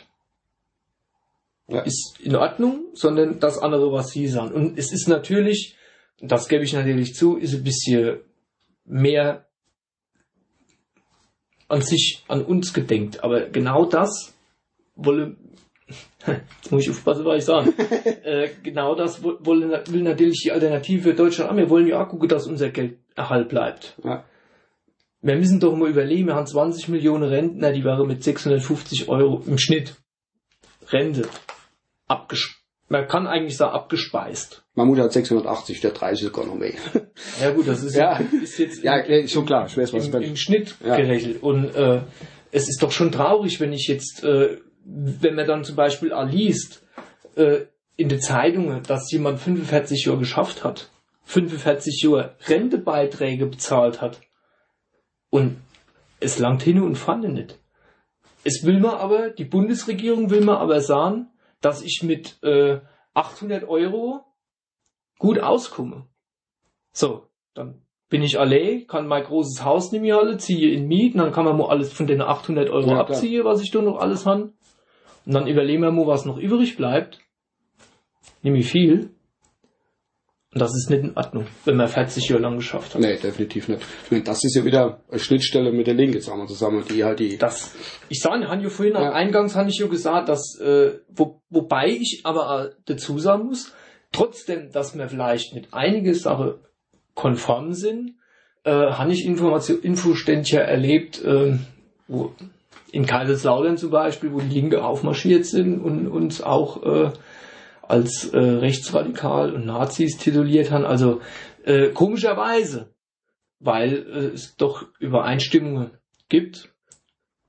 Ja. Ist in Ordnung, sondern das andere, was sie sagen. Und es ist natürlich, das gebe ich natürlich zu, ist ein bisschen mehr an sich, an uns gedenkt. Aber genau das wolle, jetzt muss ich aufpassen, was ich sage, äh, genau das wolle, will natürlich die Alternative für Deutschland an. Wir wollen ja auch gucken, dass unser Geld erhalten bleibt. Ja. Wir müssen doch mal überlegen, wir haben zwanzig Millionen Rentner, die waren mit sechshundertfünfzig Euro im Schnitt Rente abgespeist. Man kann eigentlich sagen, abgespeist. Mammut hat sechshundertachtzig, der dreißig sogar noch mehr. Ja gut, das ist, ja. ist jetzt ja, im, schon klar, ich weiß, was im, im Schnitt ja. gerechnet. Und äh, es ist doch schon traurig, wenn ich jetzt, äh, wenn man dann zum Beispiel auch liest, äh, in den Zeitungen, dass jemand fünfundvierzig Jahre geschafft hat, fünfundvierzig Jahre Rentebeiträge bezahlt hat und es langt hin und vorne nicht. Es will man aber, die Bundesregierung will man aber sagen, dass ich mit äh, achthundert Euro gut auskomme. So, dann bin ich allein, kann mein großes Haus nicht mehr alle, ziehe in Mieten, dann kann man mal alles von den achthundert Euro ja, abziehen, was ich da noch alles habe. Und dann überlegen wir mal, was noch übrig bleibt. Nämlich viel. Und das ist nicht in Ordnung, wenn man vierzig Jahre lang geschafft hat. Nee, definitiv nicht. Ich meine, das ist ja wieder eine Schnittstelle mit der Linke, sagen wir zusammen, die halt die... Das, ich sage, han ja vorhin, ja. eingangs habe ich ja gesagt, dass, äh, wo, wobei ich aber dazu sagen muss, trotzdem, dass wir vielleicht mit einigen Sachen konform sind, äh, habe ich Information, Infostände erlebt, äh, wo in Kaiserslautern zum Beispiel, wo die Linke aufmarschiert sind und uns auch äh, als äh, rechtsradikal und Nazis tituliert haben. Also äh, komischerweise, weil äh, es doch Übereinstimmungen gibt,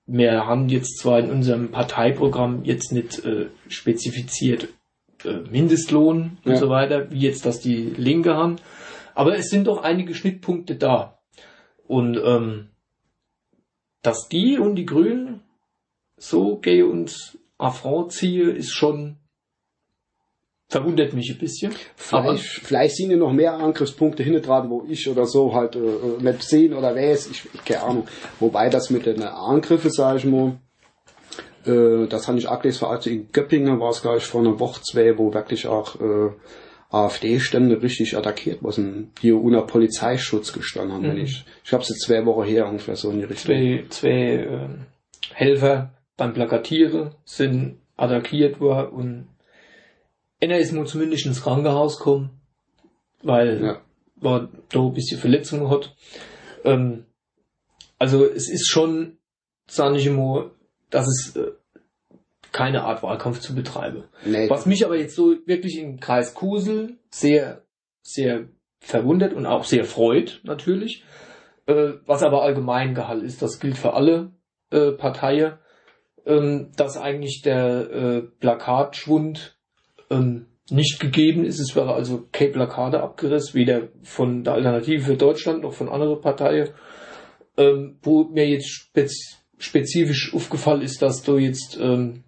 wir haben jetzt zwar in unserem Parteiprogramm jetzt nicht äh, spezifiziert äh, Mindestlohn und ja. so weiter, wie jetzt das die Linke haben, aber es sind doch einige Schnittpunkte da. Und ähm, dass die und die Grünen so gay und affront ziehen, ist schon, verwundert mich ein bisschen. Vielleicht, vielleicht sind ja noch mehr Angriffspunkte hinten dran, wo ich oder so halt äh, nicht sehen oder weiß, ich, ich keine Ahnung. Wobei das mit den Angriffen, sag ich mal, äh, das habe ich auch gelesen, also in Göppingen war es gleich vor einer Woche, zwei, wo wirklich auch äh, AfD-Stände richtig attackiert wurden, die unter Polizeischutz gestanden haben. Mhm. Wenn ich ich habe es jetzt zwei Wochen her ungefähr so in die Richtung. Zwei, zwei äh, Helfer beim Plakatieren sind attackiert worden und einer ist mal zumindest ins Krankenhaus gekommen, weil ja. war da ein bisschen Verletzungen hat. Ähm, also es ist schon, sage ich immer, dass es äh, keine Art Wahlkampf zu betreiben. Nee. Was mich aber jetzt so wirklich im Kreis Kusel sehr, sehr verwundert und auch sehr freut, natürlich, äh, was aber allgemein Gehalt ist, das gilt für alle äh, Parteien, ähm, dass eigentlich der äh, Plakatschwund ähm, nicht gegeben ist. Es wäre also keine Plakate abgerissen, weder von der Alternative für Deutschland noch von anderen Parteien. Ähm, wo mir jetzt spez- spezifisch aufgefallen ist, dass du jetzt ähm,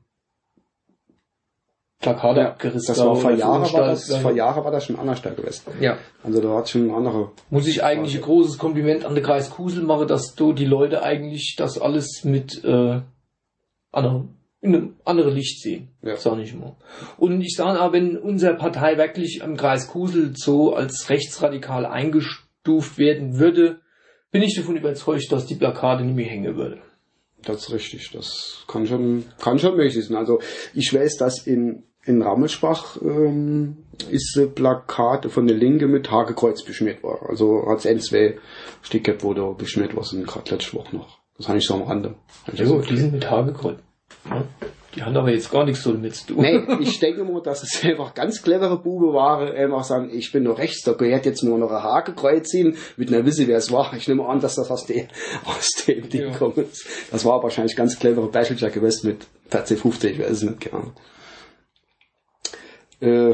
Plakate ja, abgerissen das war vor Jahren war das, vor Jahren war das schon anders da gewesen. Ja. Also da hat schon andere. Muss ich eigentlich ein großes Kompliment an den Kreis Kusel machen, dass du die Leute eigentlich das alles mit äh, anderen, in einem anderen Licht sehen. Ja. Sag ich mal. Und ich sage aber, wenn unsere Partei wirklich am Kreis Kusel so als rechtsradikal eingestuft werden würde, bin ich davon überzeugt, dass die Plakate nicht mehr hängen würden. Das ist richtig. Das kann schon, kann schon möglich sein. Also ich weiß, dass in In Rammelsbach ähm, ist ein Plakat von der Linke mit Hakenkreuz beschmiert worden. Also hat es ein, zwei Stücke, wo da beschmiert war, sind gerade letzte Woche noch. Das habe ich so am Rande. Ja gut, die sind mit Hakenkreuz. Ja. Die haben aber jetzt gar nichts so damit zu tun. Nee, ich denke immer, dass es einfach ganz clevere Bube waren, einfach sagen, ich bin nur rechts, da gehört jetzt nur noch ein Hakenkreuz hin, mit einer Wisse, wer es war. Ich nehme an, dass das aus dem, aus dem Ding ja. kommt. Das war wahrscheinlich ganz clevere Bachelor gewesen mit vierzig, fünfzig, ich weiß es nicht, genau. Äh,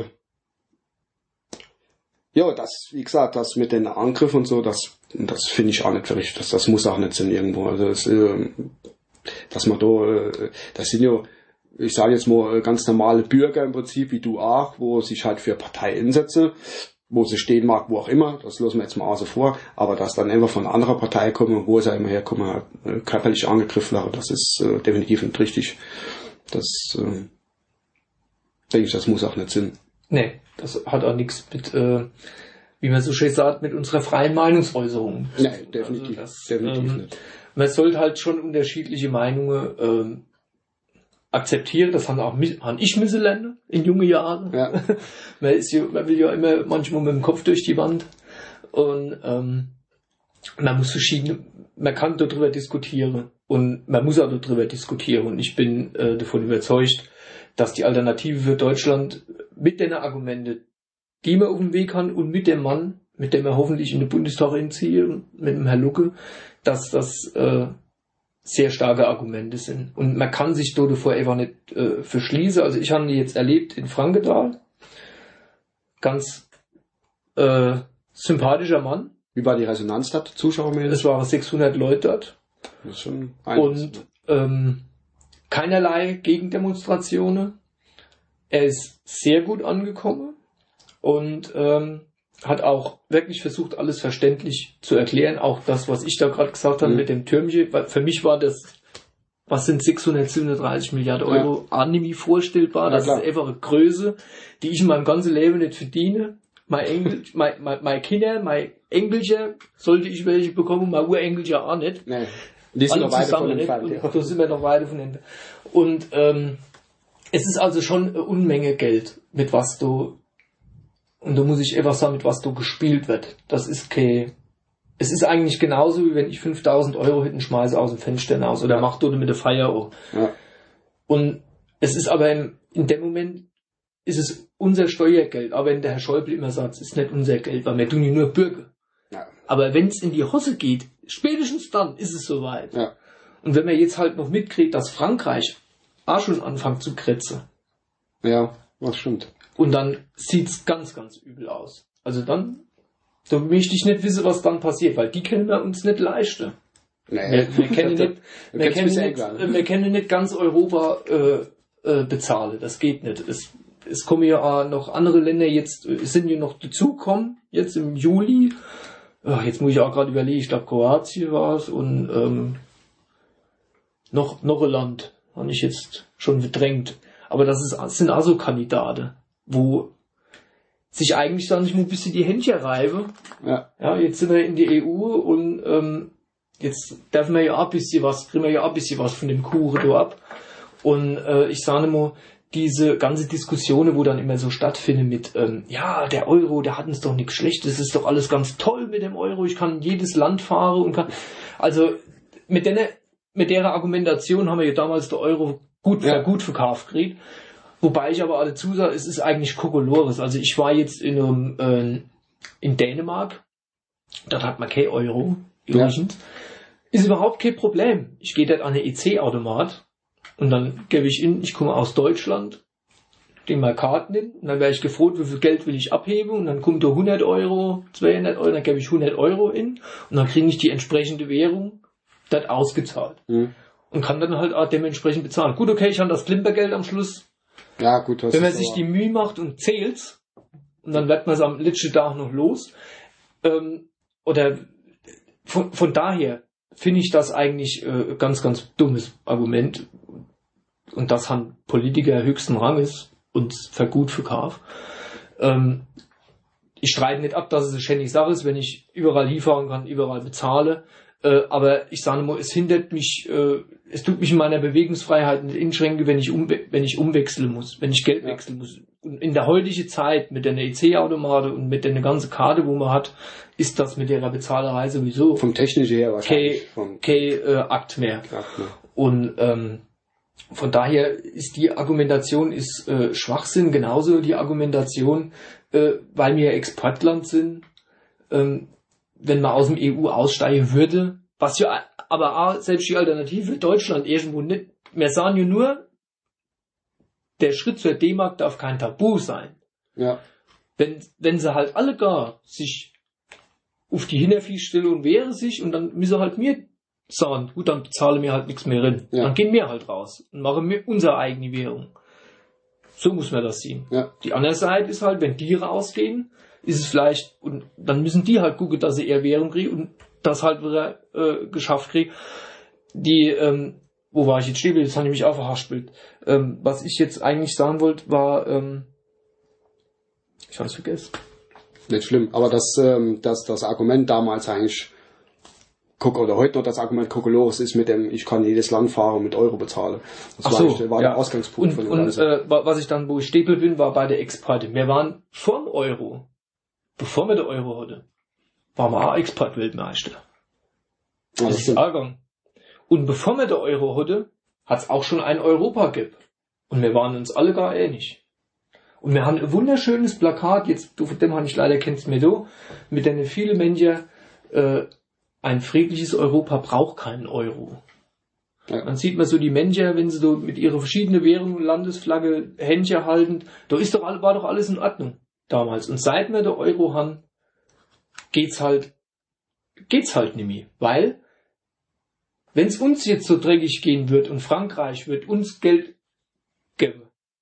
ja, das, wie gesagt, das mit den Angriffen und so, das, das finde ich auch nicht für richtig. Das, das muss auch nicht sein irgendwo. Also, das, äh, dass man da, äh, das sind ja, ich sage jetzt mal, ganz normale Bürger im Prinzip, wie du auch, wo sich halt für Partei einsetzen, wo sie stehen mag, wo auch immer, das lassen wir jetzt mal außen vor, aber dass dann einfach von einer anderen Partei kommen, wo sie immer herkommen, halt, äh, körperlich angegriffen werden, das ist äh, definitiv nicht richtig. Das, äh, denke ich, das muss auch nicht sein. Nee, das hat auch nichts mit, äh, wie man so schön sagt, mit unserer freien Meinungsäußerung. Nee, definitiv, also das, definitiv ähm, nicht. Man sollte halt schon unterschiedliche Meinungen ähm, akzeptieren, das haben auch han ich müssen lernen in jungen Jahren. Ja. man, ist ja, man will ja immer manchmal mit dem Kopf durch die Wand und ähm, man muss verschiedene, man kann darüber diskutieren und man muss auch darüber diskutieren und ich bin äh, davon überzeugt, dass die Alternative für Deutschland mit den Argumente, die man auf dem Weg haben und mit dem Mann, mit dem wir hoffentlich in den Bundestag hinziehen, mit dem Herrn Lucke, dass das äh, sehr starke Argumente sind. Und man kann sich dort davor einfach nicht äh, verschließen. Also ich habe die jetzt erlebt in Frankenthal. Ganz äh, sympathischer Mann. Wie war die Resonanz dort, zuschauermäßig? Es waren sechshundert Leute dort. Das ist schon und ähm, keinerlei Gegendemonstrationen. Er ist sehr gut angekommen und ähm, hat auch wirklich versucht, alles verständlich zu erklären. Auch das, was ich da gerade gesagt habe mhm. mit dem Türmchen. Für mich war das, was sind sechshundertsiebenunddreißig Milliarden Euro, ja. Anime vorstellbar. Ja, das klar. Ist einfach eine Größe, die ich in meinem ganzen Leben nicht verdiene. Mein Engel, mein, mein, meine Kinder, mein Enkelchen, sollte ich welche bekommen, mein Urenkelchen auch nicht. Nee. Die sind noch weit von entfernt. Ja. Da sind wir noch weit von entfernt. Und ähm, es ist also schon eine Unmenge Geld, mit was du, und da muss ich einfach sagen, mit was du gespielt wird. Das ist kein, es ist eigentlich genauso, wie wenn ich fünftausend Euro hinten schmeiße aus dem Fenster hinaus oder mach du mit der Feier auch. Ja. Und es ist aber in, in dem Moment ist es unser Steuergeld. Aber wenn der Herr Schäuble immer sagt, es ist nicht unser Geld, weil wir tun ja nur Bürger. Ja. Aber wenn es in die Hose geht, spätestens dann ist es soweit. Ja. Und wenn man jetzt halt noch mitkriegt, dass Frankreich auch schon anfängt zu krätzen. Ja, das stimmt. Und dann sieht's ganz, ganz übel aus. Also dann, da möchte ich nicht wissen, was dann passiert, weil die können wir uns nicht leisten. Nee. Wir, wir, kennen nicht, wir, kennen nicht, nicht, wir können nicht ganz Europa äh, äh, bezahlen. Das geht nicht. Es, es kommen ja auch noch andere Länder jetzt, es sind ja noch dazugekommen, jetzt im Juli. Oh, jetzt muss ich auch gerade überlegen, ich glaube Kroatien war es und ähm, noch, noch ein Land, habe ich jetzt schon verdrängt. Aber das, ist, das sind also Kandidaten, wo sich eigentlich dann nicht nur ein bisschen die Händchen reiben. Ja. Ja, jetzt sind wir in die E U und ähm, jetzt dürfen wir ja auch ein bisschen was, kriegen wir ja auch ein bisschen was von dem Kuchen da ab. Und äh, ich sage mal, diese ganze Diskussion, wo dann immer so stattfindet mit, ähm, ja, der Euro, der hat uns doch nichts Schlechtes, das ist doch alles ganz toll mit dem Euro, ich kann in jedes Land fahren und kann, also mit der, mit der Argumentation haben wir ja damals der Euro gut, ja. gut verkauft gekriegt. Wobei ich aber dazu sage, es ist eigentlich Kokolores. Also ich war jetzt in einem, äh, in Dänemark, dort hat man kein Euro, übrigens. Ja. Ist überhaupt kein Problem. Ich gehe dort an den E C-Automat und dann gebe ich in, ich komme aus Deutschland, den mal Karten in und dann werde ich gefragt, wie viel Geld will ich abheben und dann kommt da hundert Euro, zweihundert Euro, dann gebe ich hundert Euro in und dann kriege ich die entsprechende Währung dort ausgezahlt. Mhm. Und kann dann halt auch dementsprechend bezahlen. Gut, okay, ich habe das Klimpergeld am Schluss. Ja, gut. Wenn man sich die Mühe macht und zählt, und dann wird man es am letzten Tag noch los. Ähm, oder von, von daher finde ich das eigentlich äh, ganz, ganz dummes Argument. Und das haben Politiker höchsten Ranges und für gut verkauft. Ähm, ich streite nicht ab, dass es eine schändliche Sache ist, wenn ich überall hinfahren kann, überall bezahle. Äh, aber ich sage mal, es hindert mich, äh, es tut mich in meiner Bewegungsfreiheit nicht einschränken, wenn ich, umwe- wenn ich umwechseln muss, wenn ich Geld ja. wechseln muss. Und in der heutigen Zeit mit der E C-Automate und mit der ganzen Karte, wo man hat, ist das mit der Bezahlerei sowieso vom Technischen her wahrscheinlich kein, kein äh, Akt mehr. Akt mehr. Und ähm, von daher ist die Argumentation ist äh, Schwachsinn, genauso die Argumentation, äh, weil wir Exportland sind, ähm, wenn man aus dem E U aussteigen würde, was ja aber auch selbst die Alternative Deutschland irgendwo nicht, wir sagen ja nur, der Schritt zur D-Mark darf kein Tabu sein. Ja. Wenn, wenn sie halt alle gar sich auf die Hintervieh stellen und wehren sich und dann müssen halt mir sagen, gut, dann bezahle mir halt nichts mehr rein. Ja. Dann gehen wir halt raus und machen mir unsere eigene Währung. So muss man das sehen. Ja. Die andere Seite ist halt, wenn die rausgehen, ist es vielleicht, und dann müssen die halt gucken, dass sie eher Währung kriegen und das halt wieder äh, geschafft kriegen. Die, ähm, wo war ich jetzt stehen? Das habe ich mich auch verhaspelt. Ähm, was ich jetzt eigentlich sagen wollte, war, ähm, ich habe es vergessen. Nicht schlimm, aber das, ähm, das, das Argument damals eigentlich, guck, oder heute noch das Argument Kokolores ist mit dem, ich kann jedes Land fahren und mit Euro bezahlen. Das Ach war, so, nicht, war ja. der Ausgangspunkt und, von dem und, Ganzen. Äh, was ich dann, wo ich stehen bin, war bei der Exporte. Wir waren vorm Euro, bevor wir den Euro hatten, waren wir auch Export-Weltmeister. Das, das ist Jahrgang. Und bevor wir den Euro hatten, hat es auch schon ein Europa gegeben. Und wir waren uns alle gar ähnlich. Und wir haben ein wunderschönes Plakat, jetzt, du, von dem habe ich leider, kennst mir du, mit denen viele Menschen, äh, ein friedliches Europa braucht keinen Euro. Ja. Dann sieht man so die Menschen, wenn sie so mit ihrer verschiedenen Währung, Landesflagge, Händchen halten, da ist doch, war doch alles in Ordnung damals. Und seit wir den Euro haben, geht's halt, geht's halt nicht mehr. Weil, wenn es uns jetzt so dreckig gehen wird und Frankreich wird uns Geld geben,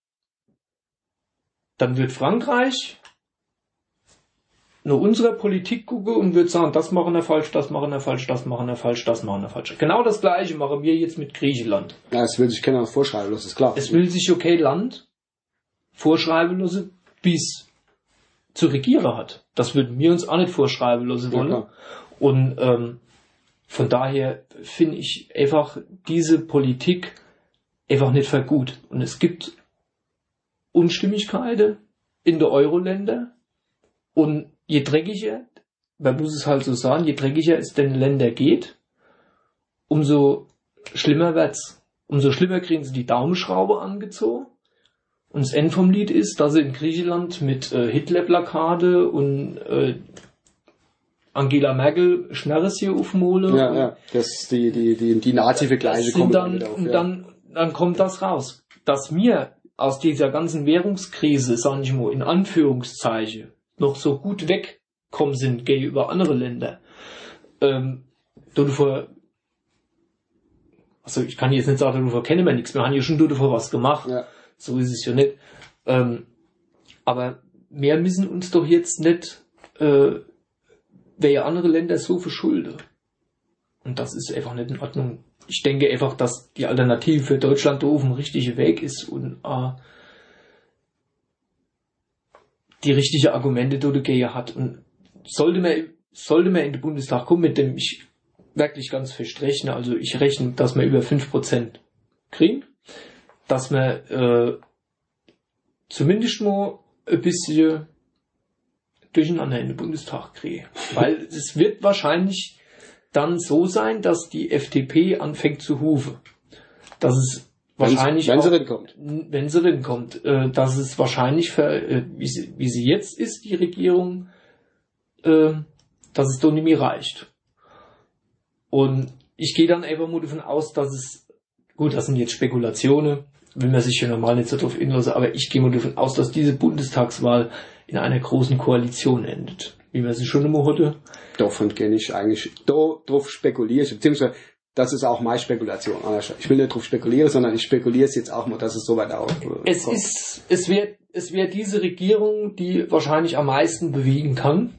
dann wird Frankreich nur unsere Politik gucken und wird sagen, das machen wir falsch, das machen wir falsch, das machen wir falsch, das machen wir falsch. Genau das Gleiche machen wir jetzt mit Griechenland. Ja, es will sich keiner vorschreiben lassen, ist klar. Es will sich okay Land vorschreiben lassen, wie es zu regieren hat. Das würden wir uns auch nicht vorschreiben lassen wollen. Ja, und ähm, von daher finde ich einfach diese Politik einfach nicht für gut. Und es gibt Unstimmigkeiten in der Euro-Länder und je dreckiger, man muss es halt so sagen, je dreckiger es den Länder geht, umso schlimmer wird's. Umso schlimmer kriegen sie die Daumenschraube angezogen. Und das Ende vom Lied ist, dass sie in Griechenland mit äh, Hitler-Plakate und äh, Angela Merkel Schmerres hier aufmole. Ja, ja, das die, die, die, die Nazi-Vergleiche kommen dann, dann, auf, und ja. dann, dann kommt das raus, dass wir aus dieser ganzen Währungskrise, sag ich mal, in Anführungszeichen, noch so gut wegkommen sind gegenüber andere Länder. Ähm, davor, also ich kann jetzt nicht sagen, davor kennen wir nichts, wir haben ja schon davor was gemacht. Ja. So ist es ja nicht. Ähm, aber wir müssen uns doch jetzt nicht, äh, wer andere Länder so verschulden. Und das ist einfach nicht in Ordnung. Ich denke einfach, dass die Alternative für Deutschland da auf dem richtigen Weg ist und äh, die richtige Argumente dagegen hat. Und sollte man, sollte man in den Bundestag kommen, mit dem ich wirklich ganz fest rechne, also ich rechne, dass wir über fünf Prozent kriegen, dass wir äh, zumindest mal ein bisschen durcheinander in den Bundestag kriegen. Weil es wird wahrscheinlich dann so sein, dass die F D P anfängt zu hufen. Dass es wahrscheinlich, wenn, wenn auch, sie denn kommt. Wenn sie denn kommt, äh, dass es wahrscheinlich, für, äh, wie, sie, wie sie jetzt ist, die Regierung, äh, dass es doch nicht mehr reicht. Und ich gehe dann einfach mal davon aus, dass es, gut, das sind jetzt Spekulationen, will man sich ja normal nicht so drauf inlassen, aber ich gehe mal davon aus, dass diese Bundestagswahl in einer großen Koalition endet. Wie man sie schon immer hatte. Davon kenne ich eigentlich, da drauf spekuliere ich, beziehungsweise das ist auch meine Spekulation. Ich will nicht drauf spekulieren, sondern ich spekuliere es jetzt auch mal, dass es so weit auch äh, Es kommt. ist, es wird, es wird diese Regierung, die wahrscheinlich am meisten bewegen kann.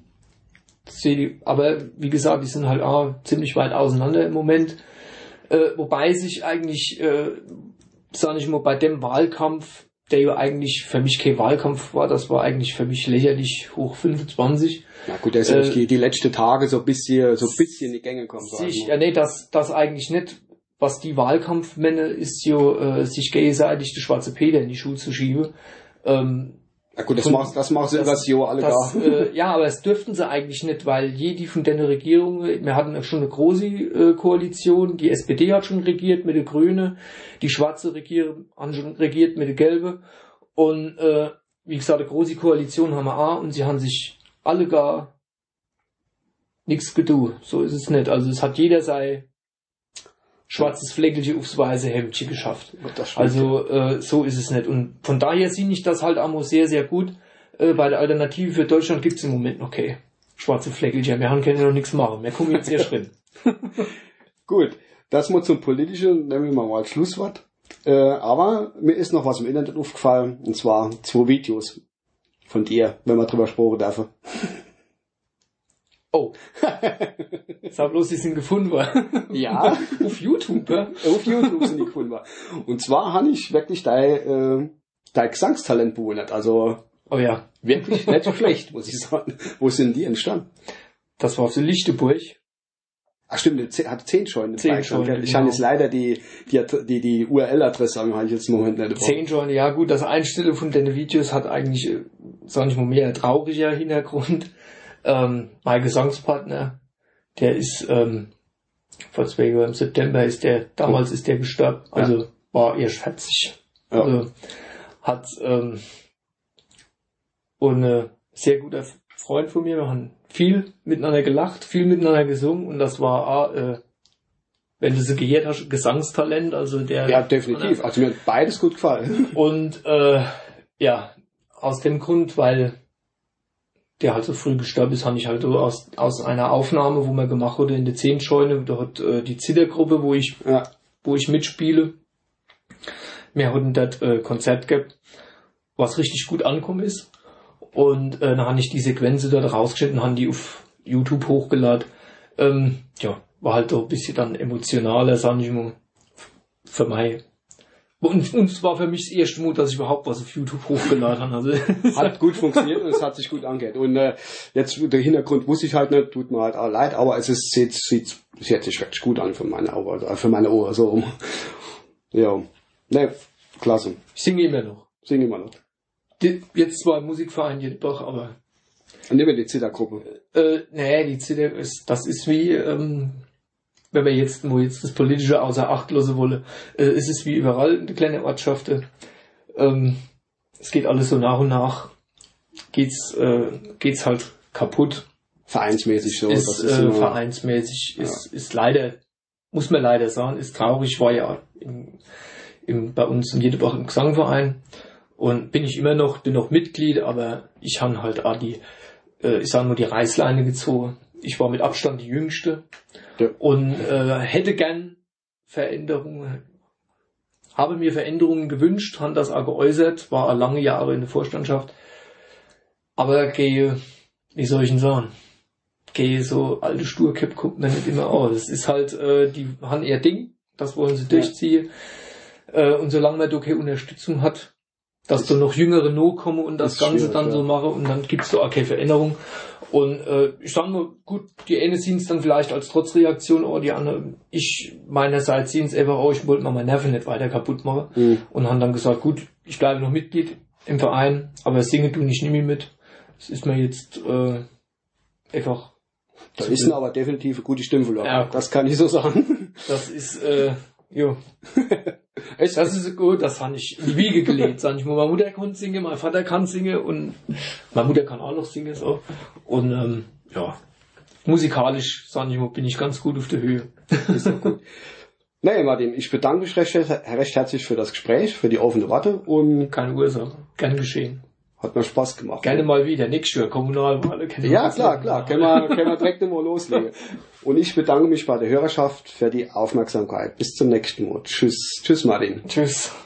Aber wie gesagt, die sind halt auch ziemlich weit auseinander im Moment. Äh, wobei sich eigentlich, äh, sag ich mal, bei dem Wahlkampf, der ja eigentlich für mich kein Wahlkampf war, das war eigentlich für mich lächerlich hoch fünfundzwanzig. Na gut, der ist ja äh, die, die letzten Tage so ein bisschen, so ein bisschen in die Gänge kommen. Sich, ja, nee, das, das eigentlich nicht. Was die Wahlkampfmänner ist ja, äh, sich gegenseitig die schwarze Peter in die Schuhe zu schieben. Ähm, Na gut, das von, macht, das macht sie über das Jahr alle das, gar. äh, ja, aber das dürften sie eigentlich nicht, weil jede von den Regierungen, wir hatten schon eine große äh, Koalition, die S P D hat schon regiert mit der Grüne, die Schwarze regieren, haben schon regiert mit der Gelbe und äh, wie gesagt, eine große Koalition haben wir auch und sie haben sich alle gar nichts getan. So ist es nicht. Also es hat jeder sein schwarzes Fleckelchen aufs weiße Hemdchen geschafft. Also äh, so ist es nicht. Und von daher sehe ich das halt auch sehr, sehr gut. Äh, bei der Alternative für Deutschland gibt es im Moment noch okay. Schwarze Fleckelchen. Wir können ja noch nichts machen. Wir kommen jetzt erst drin. Gut, das mal zum Politischen, nehmen wir mal als Schlusswort. Äh, aber mir ist noch was im Internet aufgefallen, und zwar zwei Videos von dir, wenn man drüber sprechen darf. Oh. Sag bloß, die sind gefunden worden. Ja. Auf YouTube, ja? Auf YouTube sind die gefunden worden. Und zwar habe ich wirklich dein, äh, dein Gesangstalent bewundert. Also, oh ja. Wirklich nicht schlecht, muss ich sagen. Wo sind die entstanden? Das war auf der Lichteburg. Ach stimmt, der hat zehn Scheune. Zehn Scheune, Ich genau. habe jetzt leider die, die, die, die U R L-Adresse, habe ich jetzt im Moment nicht drauf. Zehn Scheune, ja gut, das Einstellen von den Videos hat eigentlich, äh, sag ich mal, mehr trauriger Hintergrund. Ähm, mein Gesangspartner, der ist, ähm, vor zwei Jahren im September ist der, damals ist der gestorben, also ja. War erst vierzig. Ja. Also, hat, ähm, und äh, sehr guter Freund von mir, wir haben viel miteinander gelacht, viel miteinander gesungen und das war, äh, wenn du so gehört hast, Gesangstalent, also der... Ja, definitiv, also mir hat beides gut gefallen. Und äh, ja, aus dem Grund, weil der halt so früh gestorben ist, habe ich halt so aus, aus einer Aufnahme, wo man gemacht wurde in der Zehnscheune, da hat äh, die Zittergruppe, wo ich, ja. wo ich mitspiele, wir hatten dort äh, Konzert gehabt, was richtig gut angekommen ist. Und äh, dann habe ich die Sequenzen dort rausgeschnitten, haben die auf YouTube hochgeladen. Ähm, ja, war halt so ein bisschen dann emotionaler, sag ich mal, für mich. Und, und es war für mich das erste Mal, dass ich überhaupt was auf YouTube hochgeladen habe. Also hat gut funktioniert und es hat sich gut angehört. Und äh, jetzt der Hintergrund wusste ich halt nicht, tut mir halt auch leid, aber es ist sieht, sieht, es hört sich wirklich gut an für meine Augen, also für meine Ohren so rum. Ja, ne, klasse. Ich singe immer noch. Singe immer noch. Die, jetzt zwar im Verein doch, aber. Und nehmen wir die Zittergruppe. Äh, nee, die Zitter ist, das ist wie, ähm, wenn wir jetzt, wo jetzt das Politische außer Acht lassen wollen, äh, ist es wie überall in der kleinen Ortschaft. Ähm, es geht alles so nach und nach, geht's, äh, geht's halt kaputt. vereinsmäßig so. Ist, das ist äh, immer, vereinsmäßig, ja. ist, ist leider, muss man leider sagen, ist traurig, war ja im, im, bei uns in Jedebach im Gesangverein und bin ich immer noch, bin noch Mitglied, aber ich habe halt auch die, äh, ich sage nur die Reißleine gezogen. Ich war mit Abstand die Jüngste ja. und äh, hätte gern Veränderungen, habe mir Veränderungen gewünscht, habe das auch geäußert, war auch lange Jahre in der Vorstandschaft, aber gehe, wie soll ich denn sagen, gehe so alte Sturköpfe gucken dann nicht immer aus. Das ist halt, äh, die haben ihr Ding, das wollen sie durchziehen. Ja. Äh, und solange man da keine Unterstützung hat, dass da noch jüngere No kommen und das Ganze dann ja. so mache und dann gibt's da auch keine Veränderung. Und äh, ich sage mal, gut, die eine sehen es dann vielleicht als Trotzreaktion, aber die andere, ich meinerseits sehen es einfach auch, ich wollte mal meine Nerven nicht weiter kaputt machen. Mhm. Und haben dann gesagt, gut, ich bleibe noch Mitglied im Verein, aber singe du nicht nie mit. Das ist mir jetzt äh, einfach... Da ist aber definitiv eine gute Stimme. Ja, das kann ich so sagen. Das ist, äh, jo. Das ist gut, das habe ich in die Wiege gelegt, sag ich mal. Meine Mutter kann singen, mein Vater kann singen und meine Mutter kann auch noch singen, so. Und, ähm, ja, musikalisch, sag ich mal, bin ich ganz gut auf der Höhe. Ist doch gut. Naja, Martin, ich bedanke mich recht, recht herzlich für das Gespräch, für die offene Worte und... Keine Ursache. Gern geschehen. Hat mir Spaß gemacht. Gerne ne? mal wieder, nächstes Jahr, Kommunalwahl. Ja, klar, klar, können wir, können wir direkt mal loslegen. Und ich bedanke mich bei der Hörerschaft für die Aufmerksamkeit. Bis zum nächsten Mal. Tschüss. Tschüss, Martin. Tschüss.